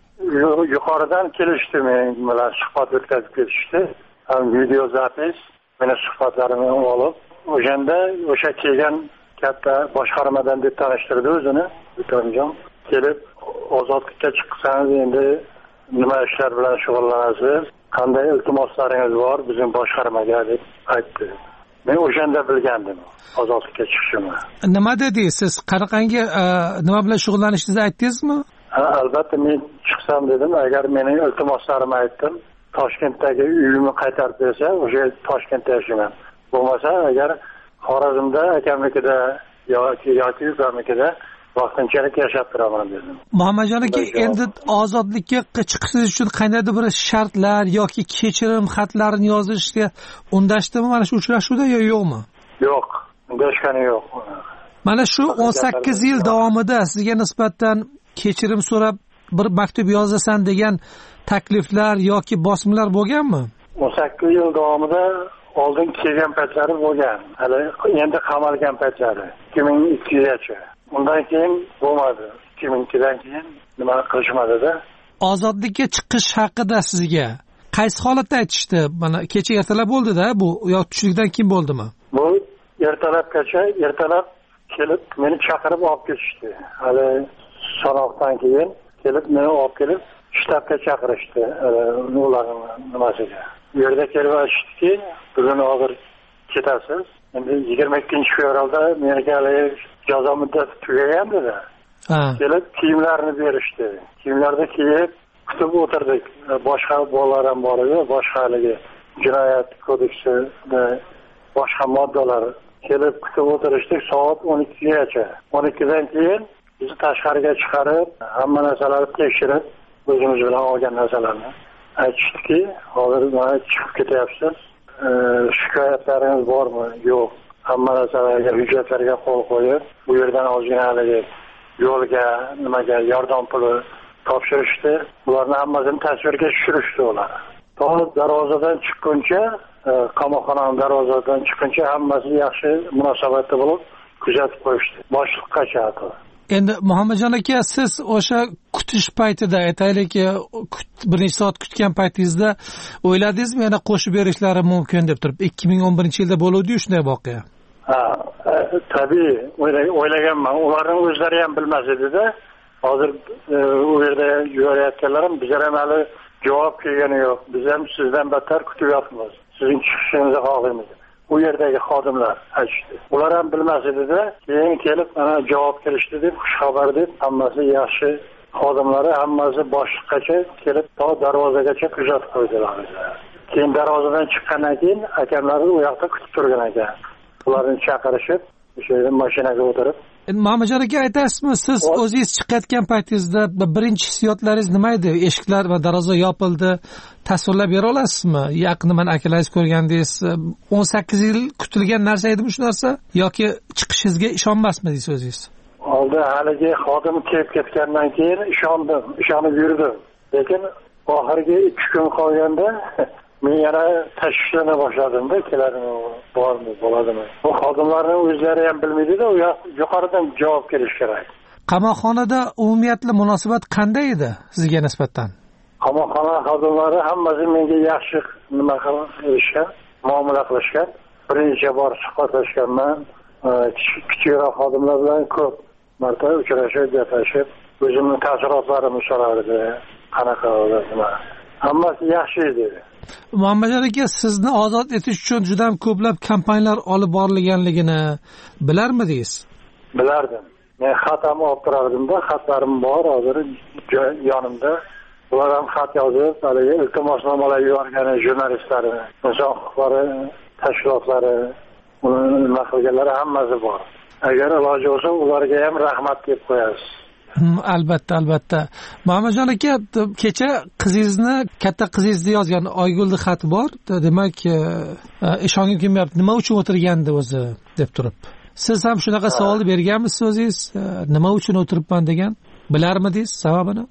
S18: yuqoridan kelishdi, men bilan suhbat o'tkazib ketishdi. Ham video zapis, meni suhbatlarimni olib, o'shanda o'sha kelgan katta boshqarmadan deb tanishtirdi o'zini, Butonjon. Kelib, ozodlikka chiqsangiz endi nima ishlar bilan shug'ullanasiz? Qanday iltimoslaringiz bor bizim boshqarmaga deb aytdi. Men o'shanda bilgandim ozodlikka chiqishimni.
S7: Nima dedingiz siz? Qanaqangi nima bilan shug'ullanishingizni aytdingizmi?
S18: Ha, albatta men chiqsam dedim, agar mening iltimoslarimni aytdim, Toshkentdagi uyimni qaytarib bersa, o'sha Toshkentda yashayman. Bo'lmasa, agar Xorazmda akamnikida yoki yoki ukamnikida vaqtinchalik yashab turaman dedim.
S7: Muhammadjon aka, endi ozodlikka chiqishingiz uchun qandaydir bir shartlar yoki kechirim xatlarini yozishga undashdimi mana shu uchrashuvda yo yo'qmi?
S18: Yo'q, undashgani yo'q.
S7: Mana shu o'n sakkiz yil davomida sizga nisbatan kechirim so'rab bir maktub yozasan degan takliflar yoki bosimlar bo'lganmi?
S18: o'n sakkiz yil davomida oldin kelgan paytlari bo'lgan. Hali endi qamalgan paytlari ikki ming ikkigacha. Undan keyin bo'lmadi. ikki ming ikkidan keyin nima qilishmadi-da.
S7: Ozodlikka chiqish haqida sizga qaysi holatda aytishdi? Mana kecha ertalab bo'ldi-da, bu yo tushlikdan keyin bo'ldimi?
S18: Bu ertalabgacha, ertalab kelib meni chaqirib olib ketishdi. Hali sanoqdan keyin kelib meni olib kelib shtabga chaqirishdi, ularning nimasiga. Bu yerda kelib aytishdiki, bugun hozir ketasiz. Endi yigirma ikkinchi fevralda menga jazo muddati tugagandi-da. Kelib kiyimlarni berishdi. Kiyimlarni kiyib kutib o'tirdik. Boshqa bolalar ham bor edi, boshqa haligi jinoyat kodeksida boshqa moddalar kelib kutib o'tirishdik soat o'n ikkigacha. o'n ikkidan keyin bizni tashqariga chiqarib, hamma narsalarni tekshirib, o'zimiz bilan olgan narsalarni aytishdiki, hozir mana chiqib ketyapsiz. Shikoyatlaringiz bormi? Yo'q. Hamma narsalarga, hujjatlarga qo'l qo'yib, bu yerdan ozgina haligi yo'lga, nimaga yordam puli topshirishdi. Ularni hammasini tasvirga tushirishdi ular. To darvozadan chiqquncha, qamoqxonaning darvozadan chiqquncha hammasi yaxshi munosabatda bo'lib kuzatib qo'yishdi. Boshliqqacha hatto.
S7: Endi Muhammadjon aka, siz o'sha kutish paytida, aytaylik, bir necha soat kutgan paytingizda o'yladingizmi yana qo'shib berishlari mumkin deb turib? ikki ming o'n birinchi yilda bo'ldi-yu shunday voqea.
S18: Ha, tabii o'ylaganman. Ularning o'zlari ham bilmas edi-da. Hozir u yerda yurayotganlarim bizlar ham hali javob kelgani yo'q. Biz ham sizdan battar kutib yotibmiz. Sizning chiqishingizni xohlaymiz. Bu yerdagi xodimlar aytishdi. Ular ham bilmas edi-da, keyin kelib mana javob kelishdi deb xushxabar deb hammasi yaxshi xodimlari hammasi boshliqqacha kelib to darvozagacha kuzatib qo'ydilar. Keyin darvozadan chiqqandan keyin akamlar u yoqda kutib turgan ekan. Ularni chaqirishib, o'sha yerda mashinaga o'tirib.
S7: Endi Muhammadjon aka, aytasizmi, siz o'zingiz chiqayotgan paytingizda birinchi hissiyotlaringiz nima edi? Eshiklar va darvoza yopildi. Tasvirlab bera olasizmi? Yaqinda men akalaringiz ko'rgandingiz. o'n sakkiz yil kutilgan narsa edimi shu narsa yoki chiqishingizga ishonmasmidingiz o'zingiz?
S18: Oldin haligi xodim kelib ketgandan keyin ishondim, ishonib yurdim. Lekin oxirgi ikki kun qolganda men yana tashvishlana boshladim-da, keladimi, bormi, bo'ladimi? Bu xodimlarning o'zlari ham bilmaydi-da, u yuqoridan javob kelish kerak.
S7: Qamoqxonada umumiyatli munosabat qanday edi sizga nisbatan?
S18: Qamoqxona xodimlari hammasi menga yaxshi nima qilishgan, muomala qilishgan. Bir necha bor suhbatlashganman. Kichikroq xodimlar bilan ko'p marta uchrashib, gaplashib, o'zimni taassurotlarimni so'rardi, qanaqa nima. Hammasi yaxshi edi.
S7: Muhammadjon aka, sizni ozod etish uchun juda ham ko'plab kampaniyalar olib borilganligini bilarmidingiz?
S18: Bilardim. Men xat ham olib turardimda, xatlarim bor hozir yonimda. Ular ham xat yozib, haligi iltimosnomalar yuborgan jurnalistlarni, inson huquqlari tashkilotlari, uni nima qilganlari hammasi bor. Agar iloji bo'lsa, ularga ham rahmat deb qo'yasiz.
S7: Albatta, albatta. Muhammadjon aka, kecha qizingizni, katta qizingizni yozgan Oygulni xati bor. Demak, ishongim kelmayapti, nima uchun o'tirgandi o'zi deb turib. Siz ham shunaqa savolni berganmisiz o'zingiz? Nima uchun o'tiribman degan? Bilarmidingiz sababini?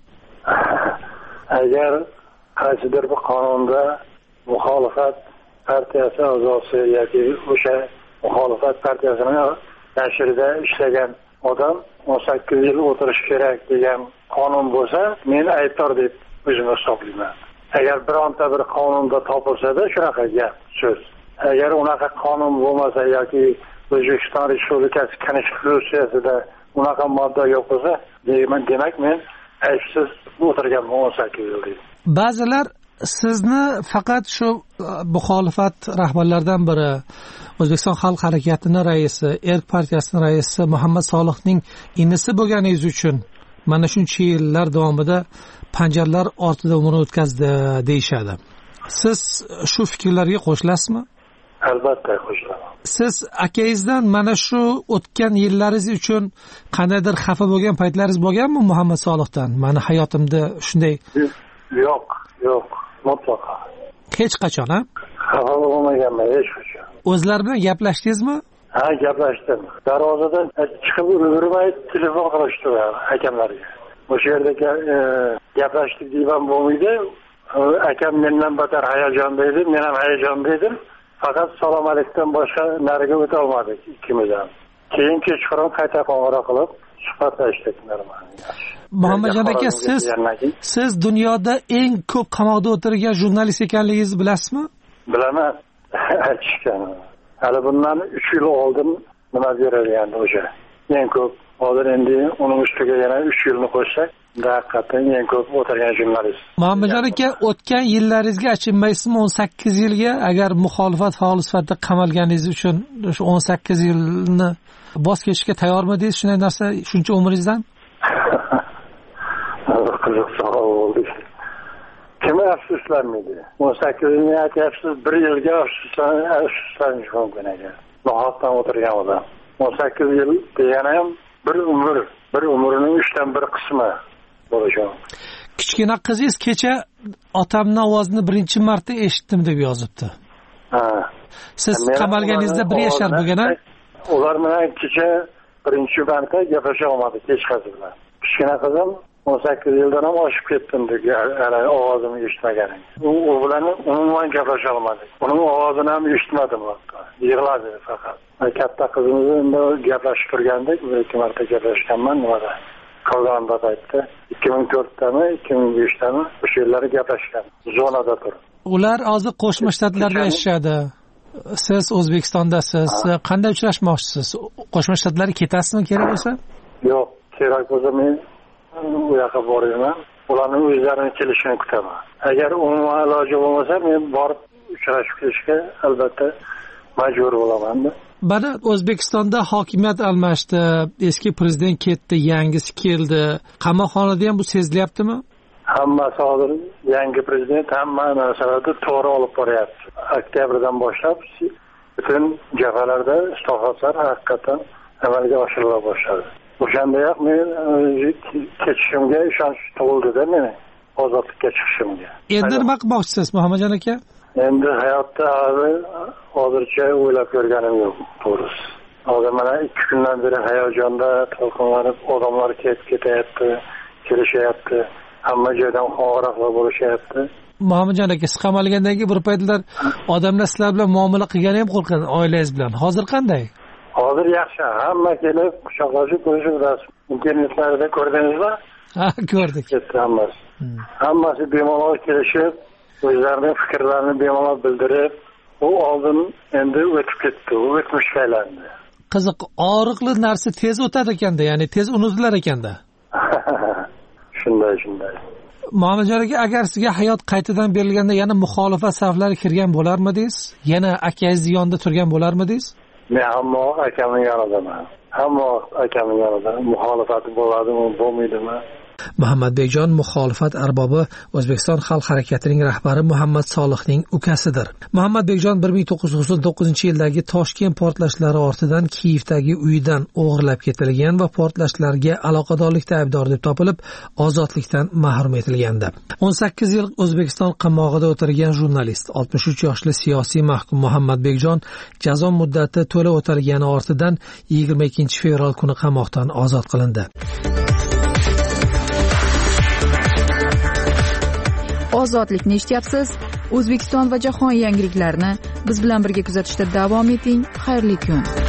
S18: Agar qaysidir bir qonunda muxolifat partiyasi a'zosi yoki o'sha muxolifat partiyasining nashrida ishlagan odam o'n sakkiz yil o'tirish kerak degan qonun bo'lsa, men aybdor deb o'zimni hisoblayman. Agar bironta bir qonunda topilsa-da shunaqa gap, so'z. Agar unaqa qonun bo'lmasa yoki O'zbekiston Respublikasi Konstitutsiyasida unaqa modda yo'q bo'lsa, demak men aybsiz o'tirganman o'n sakkiz yil deydi.
S7: Ba'zilar sizni faqat shu muxolifat rahbarlaridan biri, O'zbekiston Xalq harakatining raisi, Erk partiyasining raisi Muhammad Solihning inisi bo'lganingiz uchun mana shuncha yillar davomida panjaralar ortida umr o'tkazdi deyshadi. Siz shu fikrlarga qo'shilasizmi?
S18: Albatta qo'shilaman.
S7: Siz akangizdan mana shu o'tgan yillaringiz uchun qandaydir xafa bo'lgan paytlaringiz bo'lganmi Muhammad Solihdan? Mani hayotimda shunday
S18: yo'q, yo'q, mutlaqo.
S7: Hech qachon, ha?
S18: Xafa bo'lmaganman hech qachon.
S7: O'zlari bilan gaplashdingizmi?
S18: Ha, gaplashdim. Darvozadan chiqib ulgurmay telefon qilishdi akamlarga. O'sha yerda gaplashdik deyman bo'lmaydi. Akam mendan battar hayajonda edi, men ham hayajonda edim. Faqat salom alaykum boshqa nariga o'ta olmadik ikkimiz ham. Keyin kechqurun qayta qo'ng'iroq qilib suhbatlashdik normal.
S7: Muhammadjon aka, siz siz dunyoda eng ko'p qamoqda o'tirgan jurnalist ekanligingizni bilasizmi?
S18: Bilaman. Aytishgan. Hali bundan uch yil oldin nima berilgandi o'sha. Eng ko'p hozir endi uning ustiga yana uch yilni qo'shsak, haqiqatan eng ko'p o'tirgan jurnalist.
S7: Muhammadjon aka, o'tgan yillaringizga achinmaysizmi o'n sakkiz yilga agar muxolifat faoli sifatida qamalganingiz uchun shu o'n sakkiz yilni voz kechishga tayyormidingiz shunday narsa shuncha umringizdan?
S18: Qiziq savol bo'ldi. Kim afsuslanmaydi? o'n sakkiz yilni aytyapsiz, bir yilga afsuslanish mumkin ekan. Nohaqdan o'tirgan odam. o'n sakkiz yil degani ham bir umr, bir umrining uchdan bir qismi bo'lishi.
S7: Kichkina qizingiz kecha otamning ovozini birinchi marta eshitdim deb yozibdi.
S18: Ha.
S7: Siz qamalganingizda bir yashar bo'lgan-a?
S18: Ular bilan kecha birinchi marta gaplasha olmadik hech qaysi bilan. Kichkina qizim o'n sakkiz yildan ham oshib ketdim deb, ya'ni ovozimni eshitmagan. U u bilan umuman gaplasha olmadik. Uning ovozini ham eshitmadim hatto. Yig'ladi faqat. Katta qizimiz endi gaplashib turgandik, bir ikki marta gaplashganman nimada. Qolganda aytdi. ikki ming to'rtdami, ikki ming beshdami o'sha yerlarda gaplashgan. Zonada tur.
S7: Ular hozir Qo'shma Shtatlarda yashashadi. Siz O'zbekistondasiz. Qanday uchrashmoqchisiz? Qo'shma Shtatlarga ketasizmi kerak bo'lsa?
S18: Yo'q, kerak bo'lsa men u yoqqa boraman. Ularning o'zlarining kelishini kutaman. Agar umuman iloji bo'lmasa, men borib uchrashib kelishga albatta majbur bo'laman.
S7: Mana O'zbekistonda hokimiyat almashdi, eski prezident ketdi, yangisi keldi. Qamoqxonada ham bu sezilyaptimi?
S18: Hammasi hozir yangi prezident hamma narsalarni to'g'ri olib boryapti. Oktyabrdan boshlab butun jabhalarda islohotlar haqiqatan amalga oshirila boshladi. O'shanda ham men ketishimga ishonch tug'ildi-da meni ozodlikka chiqishimga.
S7: Endi nima qilmoqchisiz, Muhammadjon aka?
S18: Endi hayotda hali hozircha o'ylab ko'rganim yo'q, to'g'risi. Hozir mana ikki kundan beri hayajonda to'lqinlanib, odamlar ketib ketyapti, kelishyapti, hamma joydan qo'ng'iroqlar bo'lishyapti.
S7: Muhammadjon aka, siz qamalgandan keyin bir paytlar odamlar sizlar bilan muomala qilgani ham qo'rqadi, oilangiz bilan. Hozir qanday?
S18: Hozir yaxshi, hamma kelib quchoqlashib ko'rishib rasm internetlarda ko'rdingizmi?
S7: Ha, ko'rdik.
S18: Hammasi. Hammasi bemalol kelishib, o'zlarining fikrlarini bemalol bildirib, u oldin endi o'tib ketdi, u o'tmishga aylandi.
S7: Qiziq, og'riqli narsa tez o'tadi ekanda, ya'ni tez unutilar ekanda.
S18: shunday shunday
S7: muomajon aka, agar sizga hayot qaytadan berilganda yana muxolifat saflari kirgan bo'larmidingiz, yana akangizni yonida turgan bo'larmidingiz?
S18: men hamma akamning yonidaman, hamma akamning yonida. Muxolifati bo'ladimi bo'lmaydimi?
S7: Muhammad Bekjon muxolifat arbobi O'zbekiston xalq harakatining rahbari Muhammad Solihning ukasidir. Muhammad Bekjon bir ming to'qqiz yuz to'qson to'qqizinchi yildagi Toshkent portlashlari ortidan Kiyevdagi uyidan o'g'irlab ketilgan va portlashlarga aloqadorlikda aybdor deb topilib, ozodlikdan mahrum etilgandi. o'n sakkiz yil O'zbekiston qamoqida o'tirgan jurnalist, oltmish uch yoshli siyosiy mahkum Muhammad Bekjon jazo muddati to'la o'talgani ortidan yigirma ikkinchi fevral kuni qamoqdan ozod qilindi.
S1: Ozodlikni eshityapsiz. O'zbekiston va jahon yangiliklarini biz bilan birga kuzatishda davom eting. Xayrli kun.